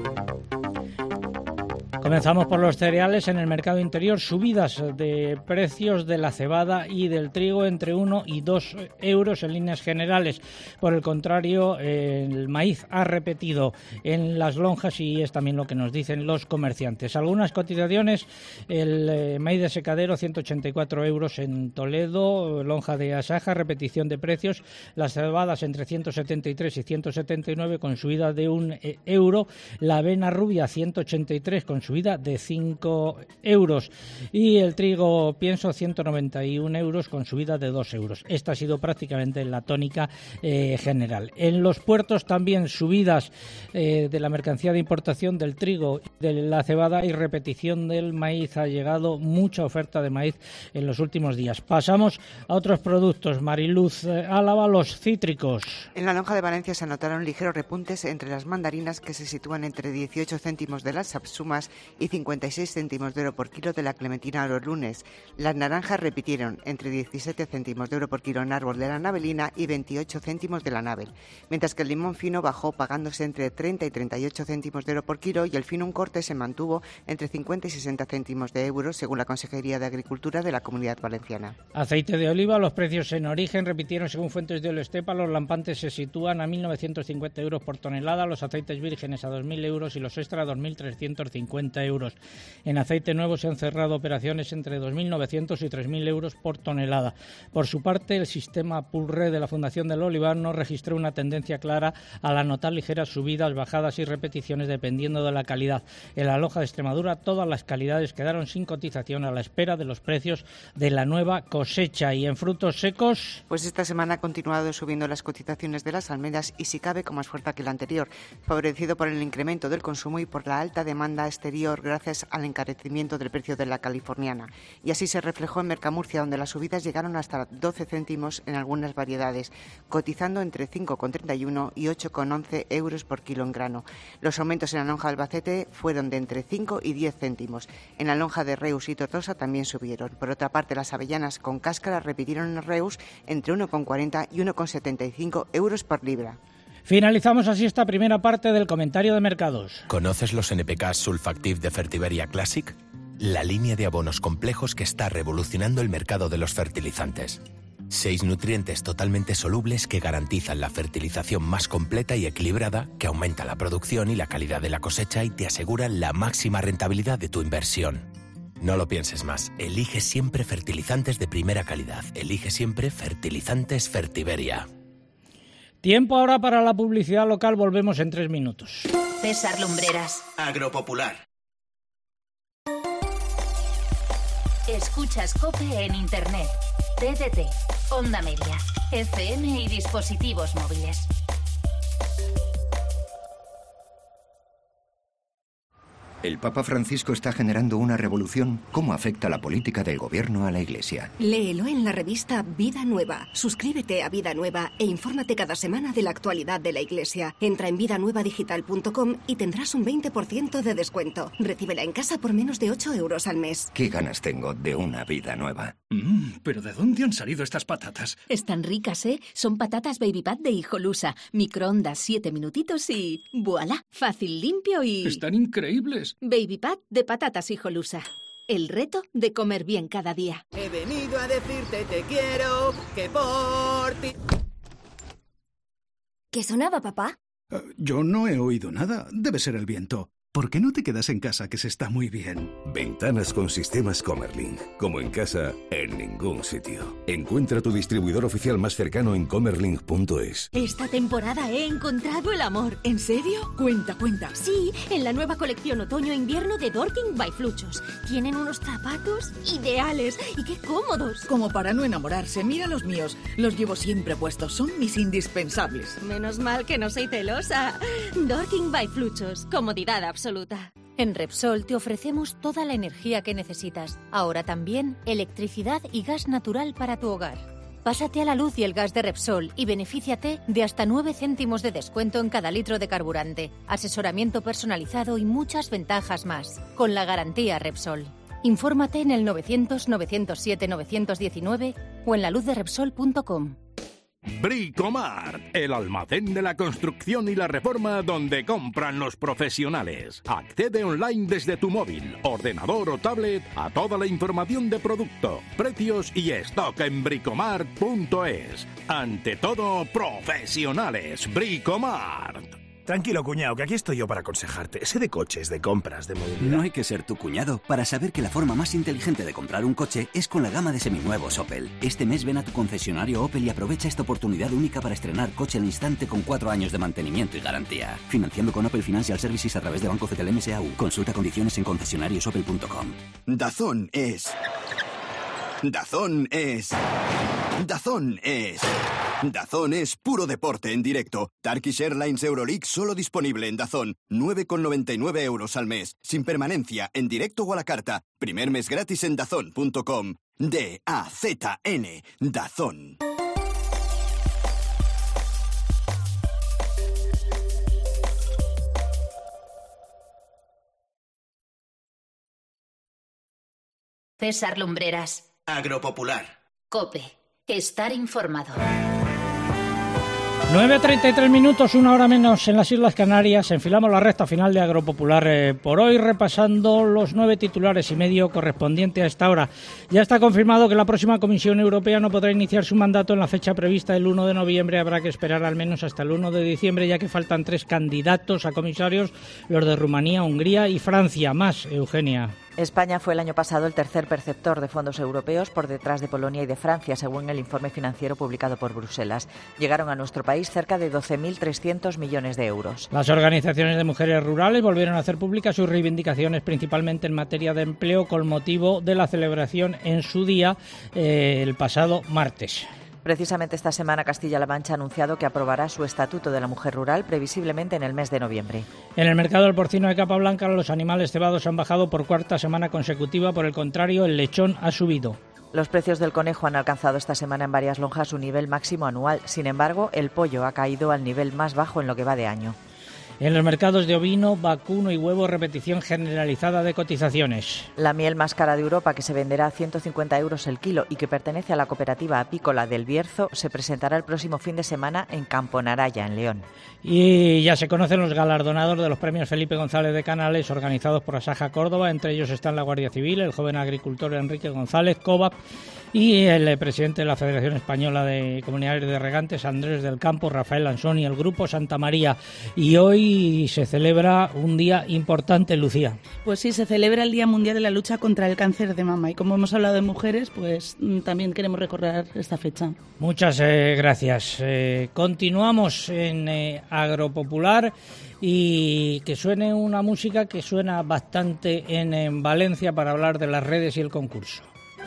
Comenzamos por los cereales. En el mercado interior, subidas de precios de la cebada y del trigo entre uno y dos euros en líneas generales. Por el contrario, el maíz ha repetido en las lonjas y es también lo que nos dicen los comerciantes. Algunas cotizaciones: el maíz de secadero, ciento ochenta y cuatro euros en Toledo, lonja de Asaja, repetición de precios. Las cebadas entre ciento setenta y tres y ciento setenta y nueve con subida de un euro. La avena rubia, ciento ochenta y tres con subida de cinco euros. Y el trigo pienso, ciento noventa y un euros con subida de dos euros. Esta ha sido prácticamente la tónica eh, general. En los puertos también subidas eh, de la mercancía de importación del trigo, de la cebada y repetición del maíz. Ha llegado mucha oferta de maíz en los últimos días. Pasamos a otros productos. Mariluz eh, Álava, los cítricos. En la lonja de Valencia se anotaron ligeros repuntes entre las mandarinas, que se sitúan entre dieciocho céntimos de las sapsumas y cincuenta y seis céntimos de euro por kilo de la clementina a los lunes. Las naranjas repitieron entre diecisiete céntimos de euro por kilo en árbol de la navelina y veintiocho céntimos de la navel, mientras que el limón fino bajó pagándose entre treinta y treinta y ocho céntimos de euro por kilo y el fino un corte se mantuvo entre cincuenta y sesenta céntimos de euros, según la Consejería de Agricultura de la Comunidad Valenciana. Aceite de oliva, los precios en origen repitieron según fuentes de Oloestepa. Los lampantes se sitúan a mil novecientos cincuenta euros por tonelada, los aceites vírgenes a dos mil euros y los extra a dos mil trescientos cincuenta noventa euros. En aceite nuevo se han cerrado operaciones entre dos mil novecientos y tres mil euros por tonelada. Por su parte, el sistema Pulre de la Fundación del Olivar no registró una tendencia clara al anotar ligeras subidas, bajadas y repeticiones dependiendo de la calidad. En la Loja de Extremadura todas las calidades quedaron sin cotización a la espera de los precios de la nueva cosecha. Y en frutos secos... Pues esta semana ha continuado subiendo las cotizaciones de las almendras y si cabe con más fuerza que la anterior, favorecido por el incremento del consumo y por la alta demanda exterior gracias al encarecimiento del precio de la californiana. Y así se reflejó en Mercamurcia, donde las subidas llegaron hasta doce céntimos en algunas variedades, cotizando entre cinco con treinta y uno y ocho con once euros por kilo en grano. Los aumentos en la lonja de Albacete fueron de entre cinco y diez céntimos. En la lonja de Reus y Tortosa también subieron. Por otra parte, las avellanas con cáscara repitieron en Reus entre uno con cuarenta y uno con setenta y cinco euros por libra. Finalizamos así esta primera parte del comentario de mercados. ¿Conoces los N P K Sulfactive de Fertiberia Classic? La línea de abonos complejos que está revolucionando el mercado de los fertilizantes. Seis nutrientes totalmente solubles que garantizan la fertilización más completa y equilibrada, que aumenta la producción y la calidad de la cosecha y te aseguran la máxima rentabilidad de tu inversión. No lo pienses más. Elige siempre fertilizantes de primera calidad. Elige siempre Fertilizantes Fertiberia. Tiempo ahora para la publicidad local. Volvemos en tres minutos. César Lumbreras. Agropopular. Escuchas COPE en Internet, T D T, Onda Media, F M y dispositivos móviles. El Papa Francisco está generando una revolución. ¿Cómo afecta la política del gobierno a la Iglesia? Léelo en la revista Vida Nueva. Suscríbete a Vida Nueva e infórmate cada semana de la actualidad de la Iglesia. Entra en vida nueva digital punto com y tendrás un veinte por ciento de descuento. Recíbela en casa por menos de ocho euros al mes. ¿Qué ganas tengo de una vida nueva? Mmm, ¿pero de dónde han salido estas patatas? Están ricas, ¿eh? Son patatas Baby Pat de Hijolusa. Microondas siete minutitos y... ¡Voilá! Fácil, limpio y... ¡Están increíbles! Baby Pat de patatas Hijolusa. El reto de comer bien cada día. He venido a decirte te quiero, que por ti... ¿Qué sonaba, papá? Uh, yo no he oído nada. Debe ser el viento. ¿Por qué no te quedas en casa, que se está muy bien? Ventanas con sistemas Comerlin. Como en casa, en ningún sitio. Encuentra tu distribuidor oficial más cercano en comerlin punto es. Esta temporada he encontrado el amor. ¿En serio? Cuenta, cuenta. Sí, en la nueva colección otoño-invierno de Dorking by Fluchos. Tienen unos zapatos ideales y qué cómodos. Como para no enamorarse, mira los míos. Los llevo siempre puestos, son mis indispensables. Menos mal que no soy celosa. Dorking by Fluchos, comodidad absoluta. Absoluta. En Repsol te ofrecemos toda la energía que necesitas. Ahora también electricidad y gas natural para tu hogar. Pásate a la luz y el gas de Repsol y benefíciate de hasta nueve céntimos de descuento en cada litro de carburante, asesoramiento personalizado y muchas ventajas más. Con la garantía Repsol. Infórmate en el novecientos, novecientos siete, novecientos diecinueve o en la luz de repsol punto com. Bricomart, el almacén de la construcción y la reforma donde compran los profesionales. Accede online desde tu móvil, ordenador o tablet a toda la información de producto, precios y stock en bricomart punto es. Ante todo, profesionales. Bricomart. Tranquilo, cuñado, que aquí estoy yo para aconsejarte. Sé de coches, de compras, de movilidad. No hay que ser tu cuñado para saber que la forma más inteligente de comprar un coche es con la gama de seminuevos Opel. Este mes ven a tu concesionario Opel y aprovecha esta oportunidad única para estrenar coche al instante con cuatro años de mantenimiento y garantía. Financiando con Opel Financial Services a través de Banco C T L M S A U. Consulta condiciones en concesionarios opel punto com. Dazón es... Dazón es... Dazón es... Dazón es puro deporte en directo. Turkish Airlines Euroleague solo disponible en Dazón. nueve con noventa y nueve euros al mes. Sin permanencia, en directo o a la carta. Primer mes gratis en dazón punto com. D A Z N. Dazón. César Lumbreras. Agropopular. COPE. Estar informado. nueve treinta y tres minutos, una hora menos en las Islas Canarias. Enfilamos la recta final de Agropopular eh, por hoy, repasando los nueve titulares y medio correspondiente a esta hora. Ya está confirmado que la próxima Comisión Europea no podrá iniciar su mandato en la fecha prevista el uno de noviembre. Habrá que esperar al menos hasta el uno de diciembre, ya que faltan tres candidatos a comisarios, los de Rumanía, Hungría y Francia. Más, Eugenia. España fue el año pasado el tercer perceptor de fondos europeos, por detrás de Polonia y de Francia, según el informe financiero publicado por Bruselas. Llegaron a nuestro país cerca de doce mil trescientos millones de euros. Las organizaciones de mujeres rurales volvieron a hacer públicas sus reivindicaciones, principalmente en materia de empleo, con motivo de la celebración en su día eh, el pasado martes. Precisamente esta semana Castilla-La Mancha ha anunciado que aprobará su Estatuto de la Mujer Rural, previsiblemente en el mes de noviembre. En el mercado del porcino de capa blanca, los animales cebados han bajado por cuarta semana consecutiva. Por el contrario, el lechón ha subido. Los precios del conejo han alcanzado esta semana en varias lonjas su nivel máximo anual. Sin embargo, el pollo ha caído al nivel más bajo en lo que va de año. En los mercados de ovino, vacuno y huevo, repetición generalizada de cotizaciones. La miel más cara de Europa, que se venderá a ciento cincuenta euros el kilo y que pertenece a la cooperativa apícola del Bierzo, se presentará el próximo fin de semana en Campo Naraya, en León. Y ya se conocen los galardonados de los premios Felipe González de Canales, organizados por Asaja Córdoba. Entre ellos están la Guardia Civil, el joven agricultor Enrique González, COVAP, y el presidente de la Federación Española de Comunidades de Regantes, Andrés del Campo, Rafael Ansoni, el Grupo Santa María. Y hoy se celebra un día importante, Lucía. Pues sí, se celebra el Día Mundial de la Lucha contra el Cáncer de Mama. Y como hemos hablado de mujeres, pues también queremos recordar esta fecha. Muchas eh, gracias. Eh, continuamos en eh, Agropopular. Y que suene una música que suena bastante en, en Valencia para hablar de las redes y el concurso.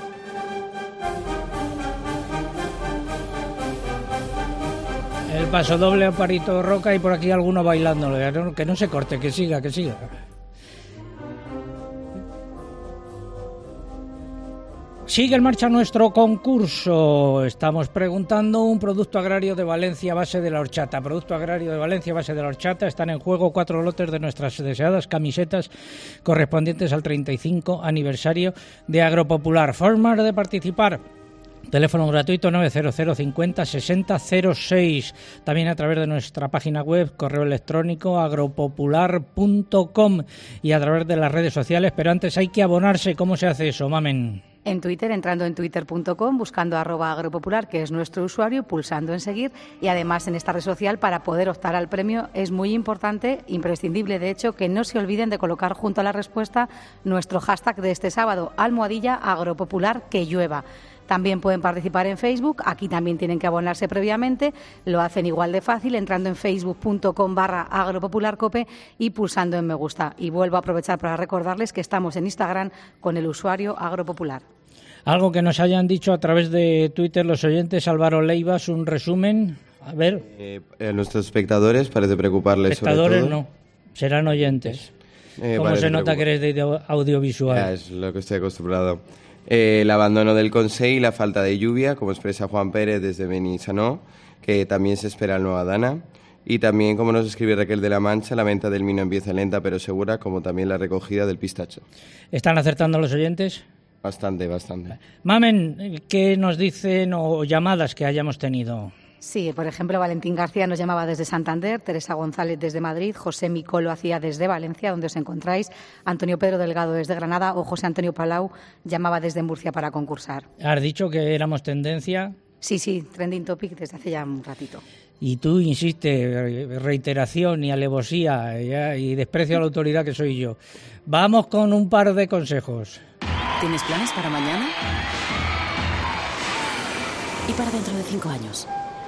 El paso doble a Parito Roca y por aquí alguno bailando. Que no se corte, que siga, que siga. Sigue en marcha nuestro concurso. Estamos preguntando un producto agrario de Valencia a base de la horchata. Producto agrario de Valencia a base de la horchata. Están en juego cuatro lotes de nuestras deseadas camisetas correspondientes al treinta y cinco aniversario de Agropopular. Formas de participar. Teléfono gratuito nueve cero cero cincuenta sesenta cero seis. También a través de nuestra página web, correo electrónico agropopular punto com y a través de las redes sociales. Pero antes hay que abonarse. ¿Cómo se hace eso, Mamen? En Twitter, entrando en twitter punto com, buscando arroba agropopular, que es nuestro usuario, pulsando en seguir. Y además en esta red social, para poder optar al premio, es muy importante, imprescindible de hecho, que no se olviden de colocar junto a la respuesta nuestro hashtag de este sábado, almohadilla agropopular que llueva. También pueden participar en Facebook, aquí también tienen que abonarse previamente, lo hacen igual de fácil entrando en facebook punto com barra agropopularcope y pulsando en me gusta. Y vuelvo a aprovechar para recordarles que estamos en Instagram con el usuario agropopular. Algo que nos hayan dicho a través de Twitter los oyentes. Álvaro Leivas, un resumen, a ver. Eh, a nuestros espectadores parece preocuparles espectadores sobre todo. no, serán oyentes. Eh, ¿Cómo se nota preocup... que eres de audiovisual? Ya, es lo que estoy acostumbrado. Eh, el abandono del Consell y la falta de lluvia, como expresa Juan Pérez desde Benissanó, que también se espera el Nueva Dana. Y también, como nos escribe Raquel de la Mancha, la venta del vino empieza lenta pero segura, como también la recogida del pistacho. ¿Están acertando los oyentes? Bastante, bastante. Mamen, ¿qué nos dicen o llamadas que hayamos tenido? Sí, por ejemplo, Valentín García nos llamaba desde Santander, Teresa González desde Madrid, José Micó lo hacía desde Valencia, donde os encontráis, Antonio Pedro Delgado desde Granada o José Antonio Palau llamaba desde Murcia para concursar. ¿Has dicho que éramos tendencia? Sí, sí, trending topic desde hace ya un ratito. Y tú insistes, reiteración y alevosía y desprecio a la autoridad que soy yo. Vamos con un par de consejos. ¿Tienes planes para mañana? ¿Y para dentro de cinco años?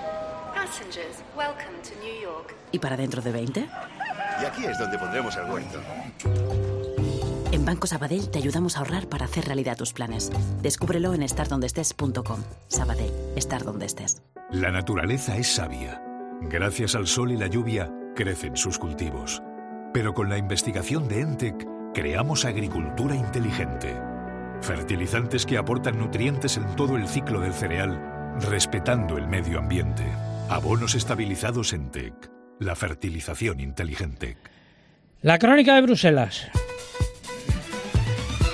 ¿Y para dentro de veinte? Y aquí es donde pondremos el huerto. En Banco Sabadell te ayudamos a ahorrar para hacer realidad tus planes. Descúbrelo en estar donde estés punto com. Sabadell, estar donde estés. La naturaleza es sabia. Gracias al sol y la lluvia, crecen sus cultivos. Pero con la investigación de ENTEC, creamos agricultura inteligente. Fertilizantes que aportan nutrientes en todo el ciclo del cereal, respetando el medio ambiente. Abonos estabilizados ENTEC. La fertilización inteligente. La crónica de Bruselas.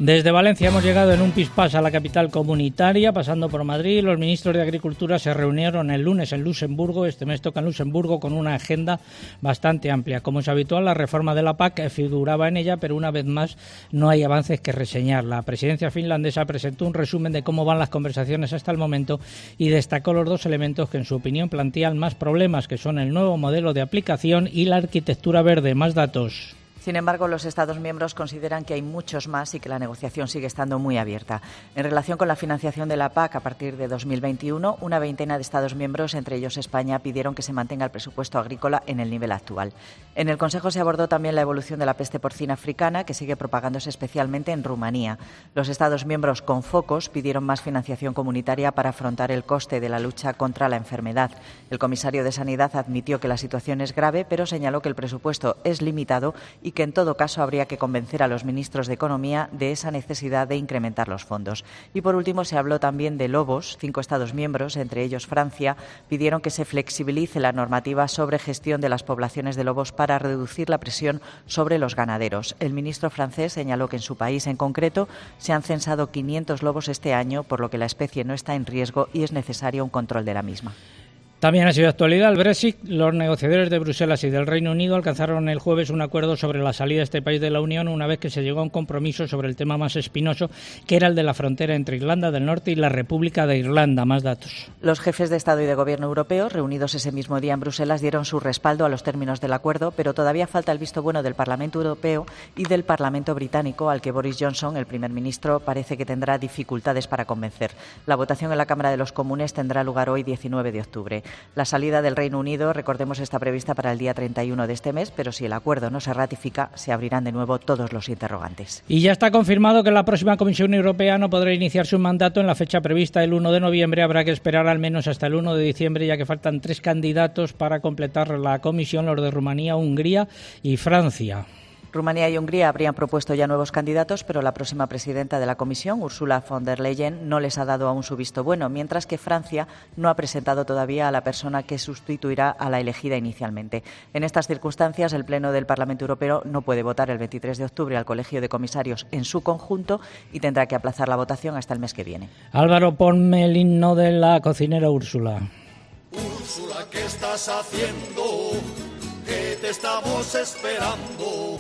Desde Valencia hemos llegado en un pispás a la capital comunitaria, pasando por Madrid. Los ministros de Agricultura se reunieron el lunes en Luxemburgo. Este mes toca en Luxemburgo con una agenda bastante amplia. Como es habitual, la reforma de la P A C figuraba en ella, pero una vez más no hay avances que reseñar. La presidencia finlandesa presentó un resumen de cómo van las conversaciones hasta el momento y destacó los dos elementos que en su opinión plantean más problemas, que son el nuevo modelo de aplicación y la arquitectura verde. Más datos. Sin embargo, los Estados miembros consideran que hay muchos más y que la negociación sigue estando muy abierta. En relación con la financiación de la P A C a partir de dos mil veintiuno, una veintena de Estados miembros, entre ellos España, pidieron que se mantenga el presupuesto agrícola en el nivel actual. En el Consejo se abordó también la evolución de la peste porcina africana, que sigue propagándose especialmente en Rumanía. Los Estados miembros con focos pidieron más financiación comunitaria para afrontar el coste de la lucha contra la enfermedad. El comisario de Sanidad admitió que la situación es grave, pero señaló que el presupuesto es limitado y que en todo caso habría que convencer a los ministros de Economía de esa necesidad de incrementar los fondos. Y por último se habló también de lobos. Cinco Estados miembros, entre ellos Francia, pidieron que se flexibilice la normativa sobre gestión de las poblaciones de lobos para reducir la presión sobre los ganaderos. El ministro francés señaló que en su país en concreto se han censado quinientos lobos este año, por lo que la especie no está en riesgo y es necesario un control de la misma. También ha sido actualidad el Brexit. Los negociadores de Bruselas y del Reino Unido alcanzaron el jueves un acuerdo sobre la salida de este país de la Unión, una vez que se llegó a un compromiso sobre el tema más espinoso, que era el de la frontera entre Irlanda del Norte y la República de Irlanda. Más datos. Los jefes de Estado y de Gobierno europeos, reunidos ese mismo día en Bruselas, dieron su respaldo a los términos del acuerdo, pero todavía falta el visto bueno del Parlamento Europeo y del Parlamento británico, al que Boris Johnson, el primer ministro, parece que tendrá dificultades para convencer. La votación en la Cámara de los Comunes tendrá lugar hoy, diecinueve de octubre. La salida del Reino Unido, recordemos, está prevista para el día treinta y uno de este mes, pero si el acuerdo no se ratifica, se abrirán de nuevo todos los interrogantes. Y ya está confirmado que la próxima Comisión Europea no podrá iniciar su mandato en la fecha prevista el uno de noviembre. Habrá que esperar al menos hasta el uno de diciembre, ya que faltan tres candidatos para completar la comisión, los de Rumanía, Hungría y Francia. Rumanía y Hungría habrían propuesto ya nuevos candidatos, pero la próxima presidenta de la Comisión, Ursula von der Leyen, no les ha dado aún su visto bueno, mientras que Francia no ha presentado todavía a la persona que sustituirá a la elegida inicialmente. En estas circunstancias, el Pleno del Parlamento Europeo no puede votar el veintitrés de octubre al Colegio de Comisarios en su conjunto y tendrá que aplazar la votación hasta el mes que viene. Álvaro, ponme el himno de la cocinera Úrsula. Úrsula, ¿qué estás haciendo? Que te estamos esperando.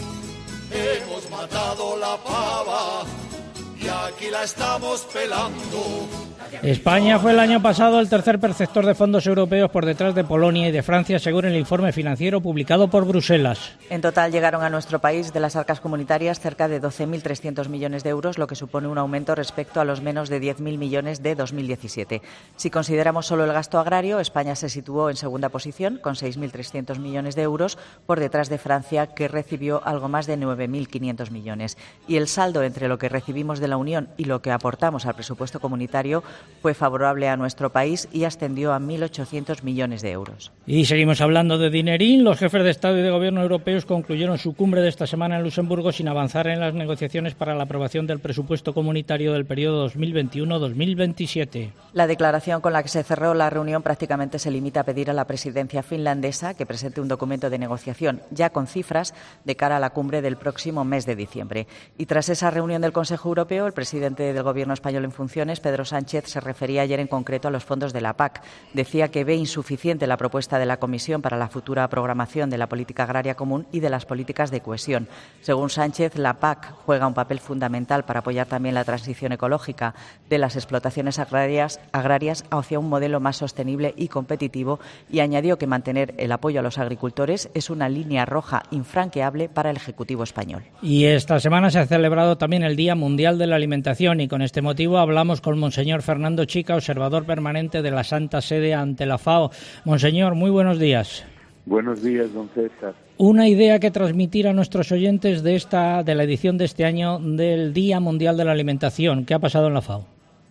Hemos matado la pava y aquí la estamos pelando. España fue el año pasado el tercer perceptor de fondos europeos por detrás de Polonia y de Francia, según el informe financiero publicado por Bruselas. En total llegaron a nuestro país de las arcas comunitarias cerca de doce mil trescientos millones de euros, lo que supone un aumento respecto a los menos de diez mil millones de dos mil diecisiete. Si consideramos solo el gasto agrario, España se situó en segunda posición con seis mil trescientos millones de euros, por detrás de Francia, que recibió algo más de nueve mil quinientos millones. Y el saldo entre lo que recibimos de la Unión y lo que aportamos al presupuesto comunitario fue favorable a nuestro país y ascendió a mil ochocientos millones de euros. Y seguimos hablando de dinerín. Los jefes de Estado y de Gobierno europeos concluyeron su cumbre de esta semana en Luxemburgo sin avanzar en las negociaciones para la aprobación del presupuesto comunitario del periodo dos mil veintiuno a dos mil veintisiete. La declaración con la que se cerró la reunión prácticamente se limita a pedir a la presidencia finlandesa que presente un documento de negociación ya con cifras de cara a la cumbre del próximo mes de diciembre. Y tras esa reunión del Consejo Europeo, el presidente del Gobierno español en funciones, Pedro Sánchez, se refería ayer en concreto a los fondos de la P A C. Decía que ve insuficiente la propuesta de la Comisión para la futura programación de la política agraria común y de las políticas de cohesión. Según Sánchez, la P A C juega un papel fundamental para apoyar también la transición ecológica de las explotaciones agrarias, agrarias hacia un modelo más sostenible y competitivo, y añadió que mantener el apoyo a los agricultores es una línea roja infranqueable para el Ejecutivo español. Y esta semana se ha celebrado también el Día Mundial de la Alimentación y con este motivo hablamos con Monseñor Fernando Chica, observador permanente de la Santa Sede ante la FAO. Monseñor, muy buenos días. Buenos días, don César. Una idea que transmitir a nuestros oyentes de esta de la edición de este año del Día Mundial de la Alimentación. ¿Qué ha pasado en la FAO?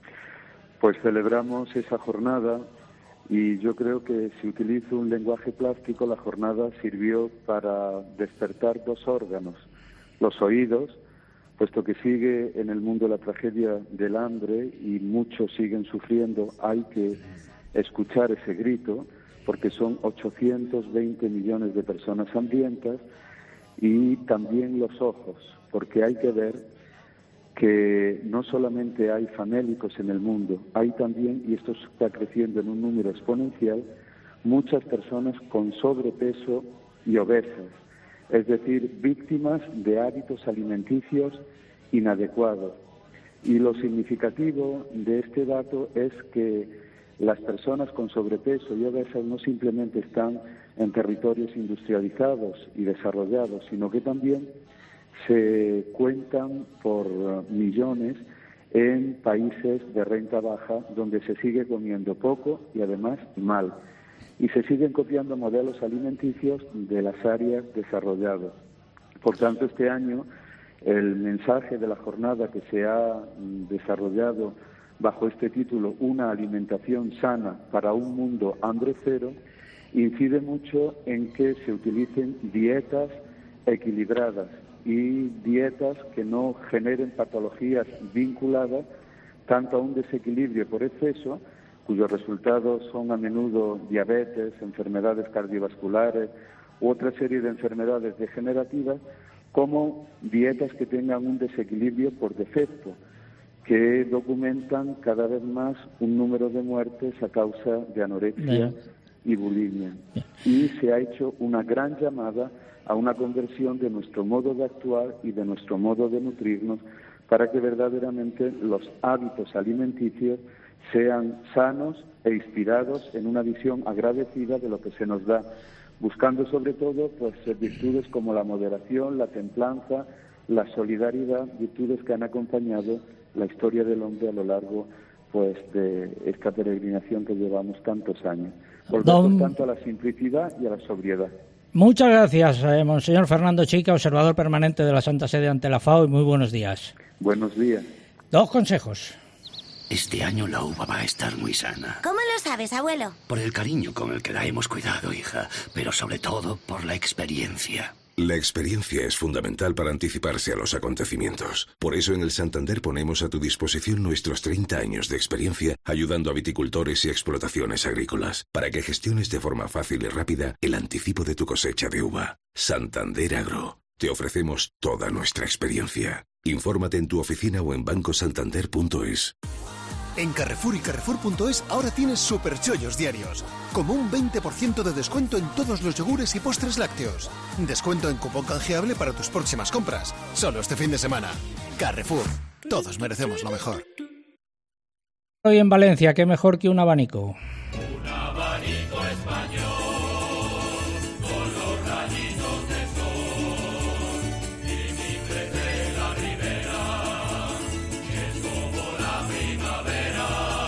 Pues celebramos esa jornada y yo creo que si utilizo un lenguaje plástico, la jornada sirvió para despertar dos órganos, los oídos, puesto que sigue en el mundo la tragedia del hambre y muchos siguen sufriendo. Hay que escuchar ese grito porque son ochocientos veinte millones de personas hambrientas, y también los ojos, porque hay que ver que no solamente hay famélicos en el mundo, hay también, y esto está creciendo en un número exponencial, muchas personas con sobrepeso y obesas, es decir, víctimas de hábitos alimenticios inadecuados. Y lo significativo de este dato es que las personas con sobrepeso y obesas no simplemente están en territorios industrializados y desarrollados, sino que también se cuentan por millones en países de renta baja donde se sigue comiendo poco y además mal. Y se siguen copiando modelos alimenticios de las áreas desarrolladas. Por tanto, este año el mensaje de la jornada que se ha desarrollado bajo este título, Una alimentación sana para un mundo hambre cero, incide mucho en que se utilicen dietas equilibradas y dietas que no generen patologías vinculadas tanto a un desequilibrio por exceso, cuyos resultados son a menudo diabetes, enfermedades cardiovasculares u otra serie de enfermedades degenerativas, como dietas que tengan un desequilibrio por defecto, que documentan cada vez más un número de muertes a causa de anorexia Bien. y bulimia. Bien. Y se ha hecho una gran llamada a una conversión de nuestro modo de actuar y de nuestro modo de nutrirnos para que verdaderamente los hábitos alimenticios sean sanos e inspirados en una visión agradecida de lo que se nos da, buscando sobre todo pues virtudes como la moderación, la templanza, la solidaridad, virtudes que han acompañado la historia del hombre a lo largo pues de esta peregrinación que llevamos tantos años. Volver Don... por tanto a la simplicidad y a la sobriedad. Muchas gracias, eh, Monseñor Fernando Chica, observador permanente de la Santa Sede ante la FAO, y muy buenos días. Buenos días. Dos consejos. Este año la uva va a estar muy sana. ¿Cómo lo sabes, abuelo? Por el cariño con el que la hemos cuidado, hija, pero sobre todo por la experiencia. La experiencia es fundamental para anticiparse a los acontecimientos. Por eso en el Santander ponemos a tu disposición nuestros treinta años de experiencia ayudando a viticultores y explotaciones agrícolas para que gestiones de forma fácil y rápida el anticipo de tu cosecha de uva. Santander Agro. Te ofrecemos toda nuestra experiencia. Infórmate en tu oficina o en banco santander punto es. En Carrefour y Carrefour punto es ahora tienes super chollos diarios, como un veinte por ciento de descuento en todos los yogures y postres lácteos. Descuento en cupón canjeable para tus próximas compras, solo este fin de semana. Carrefour, todos merecemos lo mejor. Hoy en Valencia, ¿qué mejor que un abanico? Un abanico español, con los rayitos de sol, y mi de la ribera, que es como la primavera.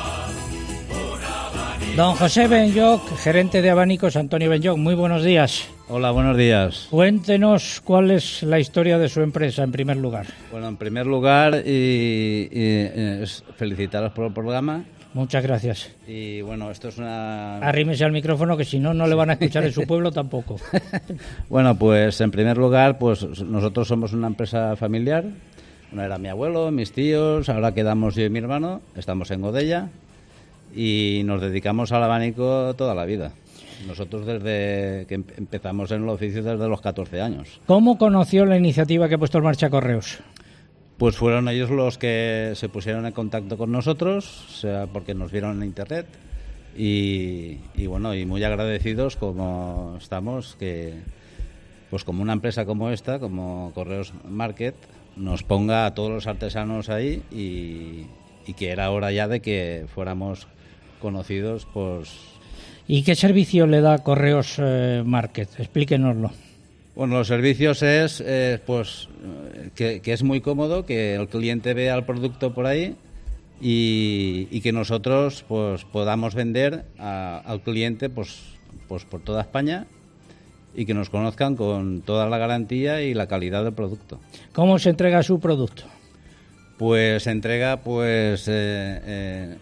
Don José Benyoc, gerente de Abanicos Antonio Benyoc, muy buenos días. Hola, buenos días. Cuéntenos cuál es la historia de su empresa, en primer lugar. Bueno, en primer lugar, y, y, es felicitaros por el programa. Muchas gracias. Y bueno, esto es una... Arrímese al micrófono, que si no, no le van a escuchar en su pueblo tampoco. Bueno, pues en primer lugar, pues nosotros somos una empresa familiar. Uno era mi abuelo, mis tíos, ahora quedamos yo y mi hermano, estamos en Godella y nos dedicamos al abanico toda la vida. Nosotros desde que empezamos en el oficio desde los catorce años. ¿Cómo conoció la iniciativa que ha puesto en marcha Correos? Pues fueron ellos los que se pusieron en contacto con nosotros, o sea, porque nos vieron en internet y, y bueno, y muy agradecidos como estamos que pues como una empresa como esta, como Correos Market, nos ponga a todos los artesanos ahí y, y que era hora ya de que fuéramos conocidos, pues. ¿Y qué servicio le da Correos eh, Market? Explíquenoslo. Bueno, los servicios es eh, pues que, que es muy cómodo, que el cliente vea el producto por ahí y, y que nosotros pues podamos vender a, al cliente pues, pues por toda España y que nos conozcan con toda la garantía y la calidad del producto. ¿Cómo se entrega su producto? Pues se entrega pues eh, eh,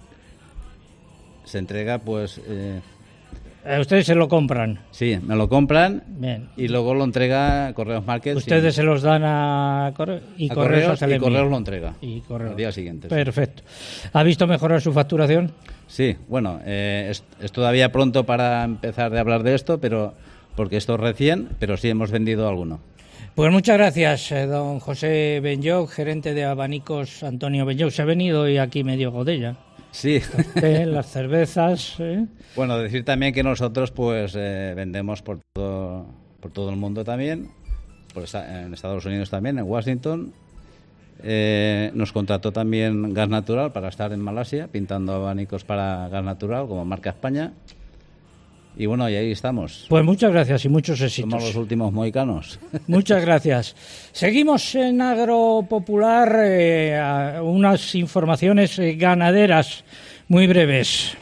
se entrega pues eh, ustedes se lo compran. Sí, me lo compran. Bien. Y luego lo entrega Correos Market. Ustedes sí. se los dan a, Corre- y a Correos, Correos y Correos lo entrega. Y Correos. Al día siguiente. Perfecto. Sí. ¿Ha visto mejorar su facturación? Sí, bueno, eh, es, es todavía pronto para empezar de hablar de esto, pero porque esto es recién, pero sí hemos vendido alguno. Pues muchas gracias, eh, don José Benlloch, gerente de Abanicos Antonio Benlloch. Se ha venido hoy aquí medio godella. Sí. Eh, las cervezas. Eh. Bueno, decir también que nosotros pues eh, vendemos por todo, por todo el mundo también, por esta, en Estados Unidos también, en Washington. Eh, nos contrató también Gas Natural para estar en Malasia, pintando abanicos para Gas Natural como marca España. Y bueno, y ahí estamos. Pues muchas gracias y muchos éxitos. Somos los últimos mohicanos. Muchas gracias. Seguimos en Agropopular, eh, unas informaciones eh, ganaderas muy breves.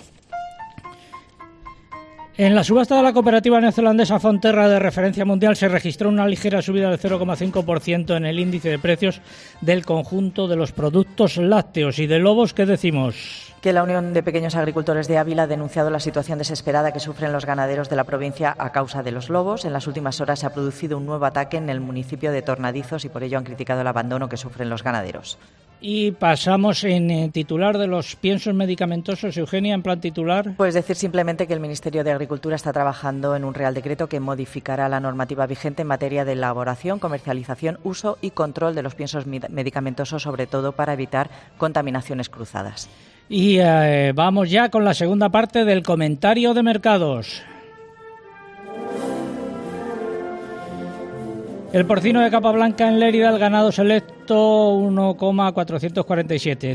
En la subasta de la cooperativa neozelandesa Fonterra de referencia mundial se registró una ligera subida del cero coma cinco por ciento en el índice de precios del conjunto de los productos lácteos. ¿Y de lobos qué decimos? Que la Unión de Pequeños Agricultores de Ávila ha denunciado la situación desesperada que sufren los ganaderos de la provincia a causa de los lobos. En las últimas horas se ha producido un nuevo ataque en el municipio de Tornadizos y por ello han criticado el abandono que sufren los ganaderos. Y pasamos en eh, titular de los piensos medicamentosos, Eugenia, en plan titular. Pues decir simplemente que el Ministerio de Agricultura está trabajando en un Real Decreto que modificará la normativa vigente en materia de elaboración, comercialización, uso y control de los piensos medicamentosos, sobre todo para evitar contaminaciones cruzadas. Y eh, vamos ya con la segunda parte del comentario de mercados. El porcino de capa blanca en Lérida, el ganado selecto uno coma cuatrocientos cuarenta y siete.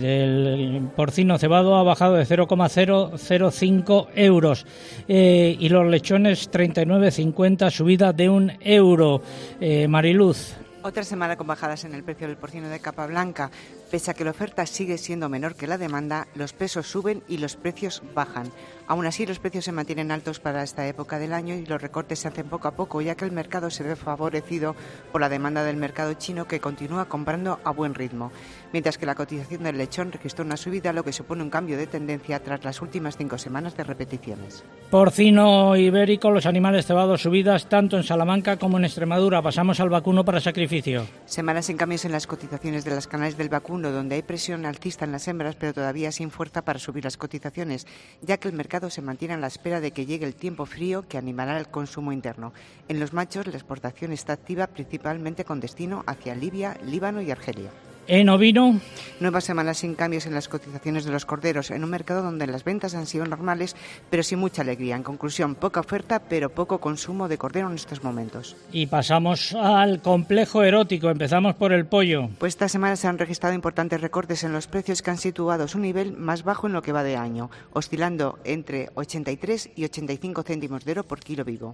El porcino cebado ha bajado de cero coma cero cero cinco euros. Eh, y los lechones treinta y nueve cincuenta, subida de un euro. Eh, Mariluz. Otra semana con bajadas en el precio del porcino de capa blanca. Pese a que la oferta sigue siendo menor que la demanda, los pesos suben y los precios bajan. Aún así, los precios se mantienen altos para esta época del año y los recortes se hacen poco a poco, ya que el mercado se ve favorecido por la demanda del mercado chino, que continúa comprando a buen ritmo. Mientras que la cotización del lechón registró una subida, lo que supone un cambio de tendencia tras las últimas cinco semanas de repeticiones. Porcino ibérico, los animales cebados, subidas tanto en Salamanca como en Extremadura. Pasamos al vacuno para sacrificio. Semanas sin cambios en las cotizaciones de las canales del vacuno, donde hay presión alcista en las hembras, pero todavía sin fuerza para subir las cotizaciones, ya que el mercado se mantiene a la espera de que llegue el tiempo frío que animará el consumo interno. En los machos, la exportación está activa principalmente con destino hacia Libia, Líbano y Argelia. En ovino, nuevas semanas sin cambios en las cotizaciones de los corderos, en un mercado donde las ventas han sido normales, pero sin mucha alegría. En conclusión, poca oferta, pero poco consumo de cordero en estos momentos. Y pasamos al complejo erótico. Empezamos por el pollo. Pues esta semana se han registrado importantes recortes en los precios, que han situado su nivel más bajo en lo que va de año, oscilando entre ochenta y tres y ochenta y cinco céntimos de oro por kilo vivo.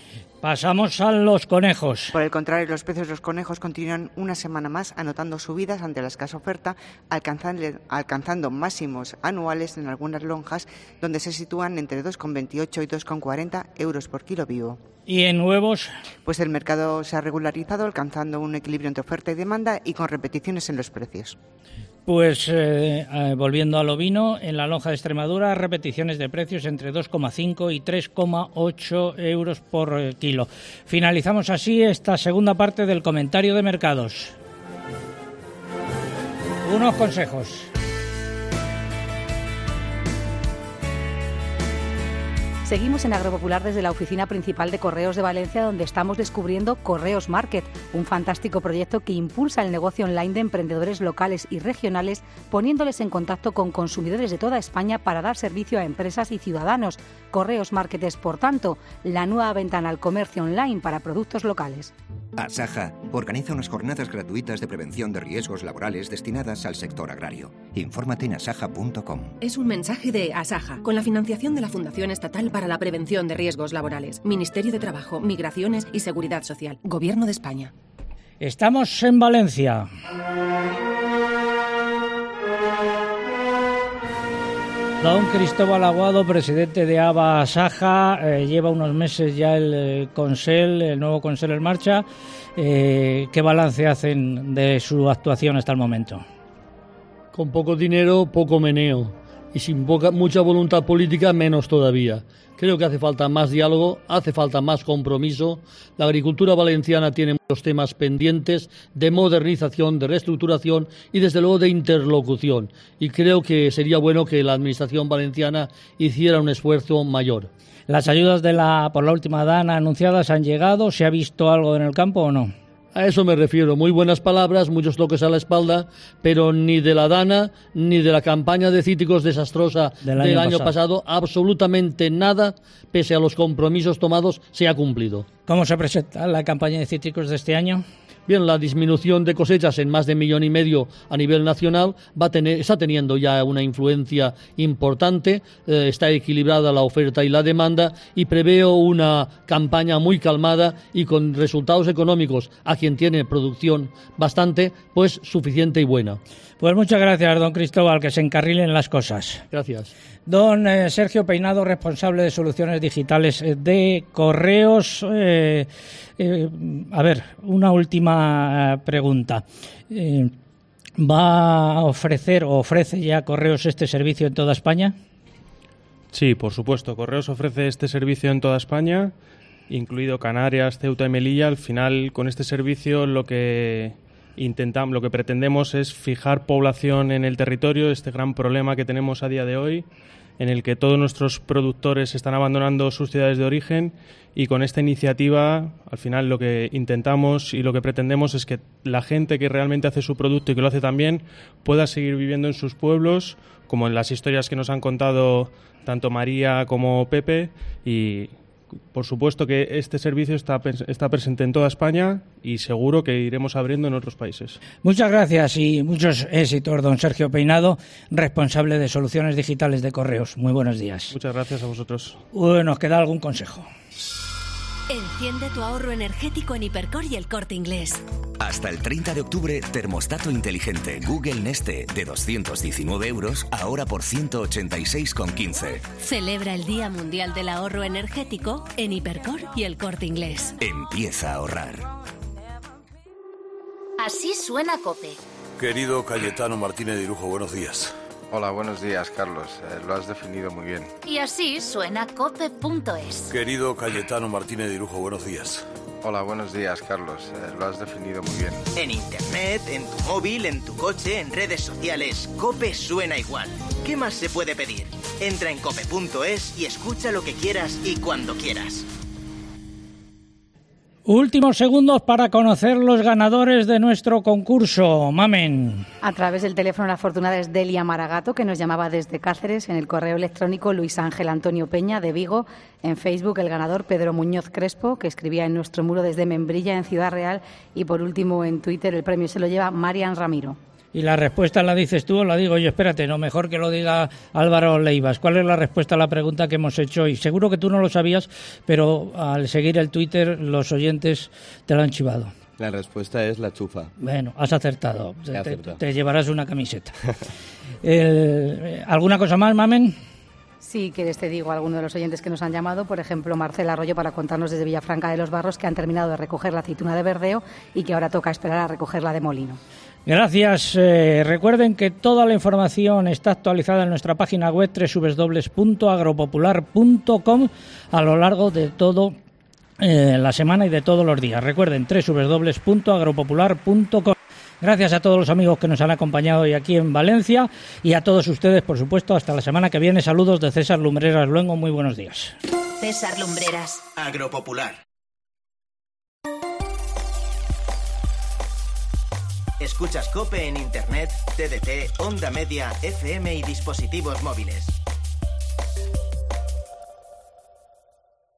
Pasamos a los conejos. Por el contrario, los precios de los conejos continúan una semana más anotando subidas ante la escasa oferta, alcanzando, alcanzando máximos anuales en algunas lonjas, donde se sitúan entre dos coma veintiocho y dos coma cuarenta euros por kilo vivo. ¿Y en huevos? Pues el mercado se ha regularizado, alcanzando un equilibrio entre oferta y demanda y con repeticiones en los precios. Pues eh, eh, volviendo al ovino, en la lonja de Extremadura, repeticiones de precios entre dos coma cinco y tres coma ocho euros por eh, kilo. Finalizamos así esta segunda parte del comentario de mercados. Unos consejos. Seguimos en Agropopular desde la oficina principal de Correos de Valencia, donde estamos descubriendo Correos Market, un fantástico proyecto que impulsa el negocio online de emprendedores locales y regionales, poniéndoles en contacto con consumidores de toda España para dar servicio a empresas y ciudadanos. Correos Market es, por tanto, la nueva ventana al comercio online para productos locales. Asaja organiza unas jornadas gratuitas de prevención de riesgos laborales destinadas al sector agrario. Infórmate en asaja punto com. Es un mensaje de Asaja, con la financiación de la Fundación Estatal para la Prevención de Riesgos Laborales, Ministerio de Trabajo, Migraciones y Seguridad Social, Gobierno de España. Estamos en Valencia. Don Cristóbal Aguado, presidente de ABA Asaja, eh, lleva unos meses ya el eh, Consell, el nuevo Consell en marcha. Eh, ¿Qué balance hacen de su actuación hasta el momento? Con poco dinero, poco meneo. Y sin poca, mucha voluntad política, menos todavía. Creo que hace falta más diálogo, hace falta más compromiso. La agricultura valenciana tiene muchos temas pendientes de modernización, de reestructuración y desde luego de interlocución. Y creo que sería bueno que la administración valenciana hiciera un esfuerzo mayor. ¿Las ayudas de la por la última DANA anunciadas han llegado? ¿Se ha visto algo en el campo o no? A eso me refiero, muy buenas palabras, muchos toques a la espalda, pero ni de la Dana, ni de la campaña de cítricos desastrosa del año, del año pasado. pasado, absolutamente nada, pese a los compromisos tomados, se ha cumplido. ¿Cómo se presenta la campaña de cítricos de este año? Bien, la disminución de cosechas en más de millón y medio a nivel nacional va a tener, está teniendo ya una influencia importante, eh, está equilibrada la oferta y la demanda y preveo una campaña muy calmada y con resultados económicos a quien tiene producción bastante, pues suficiente y buena. Pues muchas gracias, don Cristóbal, que se encarrilen las cosas. Gracias. Don eh, Sergio Peinado, responsable de soluciones digitales de Correos. Eh, eh, a ver, una última pregunta. Eh, ¿Va a ofrecer o ofrece ya Correos este servicio en toda España? Sí, por supuesto. Correos ofrece este servicio en toda España, incluido Canarias, Ceuta y Melilla. Al final, con este servicio lo que intentamos, lo que pretendemos es fijar población en el territorio, este gran problema que tenemos a día de hoy, en el que todos nuestros productores están abandonando sus ciudades de origen, y con esta iniciativa, al final lo que intentamos y lo que pretendemos es que la gente que realmente hace su producto y que lo hace tan bien pueda seguir viviendo en sus pueblos, como en las historias que nos han contado tanto María como Pepe, y por supuesto que este servicio está, está presente en toda España y seguro que iremos abriendo en otros países. Muchas gracias y muchos éxitos, don Sergio Peinado, responsable de soluciones digitales de Correos. Muy buenos días. Muchas gracias a vosotros. Uh, ¿Nos queda algún consejo? Enciende tu ahorro energético en Hipercor y El Corte Inglés. Hasta el treinta de octubre, termostato inteligente Google Neste de doscientos diecinueve euros, ahora por ciento ochenta y seis con quince. Celebra el Día Mundial del Ahorro Energético en Hipercor y El Corte Inglés. Empieza a ahorrar. Así suena COPE. Querido Cayetano Martínez de Irujo, buenos días. Hola, buenos días, Carlos. Eh, lo has definido muy bien. Y así suena cope punto es. Querido Cayetano Martínez de Irujo, buenos días. Hola, buenos días, Carlos. Eh, lo has definido muy bien. En internet, en tu móvil, en tu coche, en redes sociales, COPE suena igual. ¿Qué más se puede pedir? Entra en cope punto es y escucha lo que quieras y cuando quieras. Últimos segundos para conocer los ganadores de nuestro concurso. Mamen. A través del teléfono la afortunada es Delia Maragato, que nos llamaba desde Cáceres. En el correo electrónico Luis Ángel Antonio Peña, de Vigo. En Facebook el ganador Pedro Muñoz Crespo, que escribía en nuestro muro desde Membrilla, en Ciudad Real. Y por último en Twitter el premio se lo lleva Marian Ramiro. ¿Y la respuesta la dices tú o la digo yo? Espérate, no, mejor que lo diga Álvaro Leivas. ¿Cuál es la respuesta a la pregunta que hemos hecho hoy? Seguro que tú no lo sabías, pero al seguir el Twitter los oyentes te lo han chivado. La respuesta es la chufa. Bueno, has acertado. Te, acertado. te llevarás una camiseta. el, ¿Alguna cosa más, Mamen? Sí, quieres te digo a alguno de los oyentes que nos han llamado, por ejemplo Marcela Arroyo, para contarnos desde Villafranca de los Barros que han terminado de recoger la aceituna de verdeo y que ahora toca esperar a recoger la de molino. Gracias. Eh, recuerden que toda la información está actualizada en nuestra página web doble u doble u doble u punto agropopular punto com a lo largo de todo eh, la semana y de todos los días. Recuerden doble u doble u doble u punto agropopular punto com. Gracias a todos los amigos que nos han acompañado hoy aquí en Valencia y a todos ustedes, por supuesto, hasta la semana que viene. Saludos de César Lumbreras Luengo. Muy buenos días. César Lumbreras. Agropopular. Escuchas COPE en Internet, T D T, Onda Media, F M y dispositivos móviles.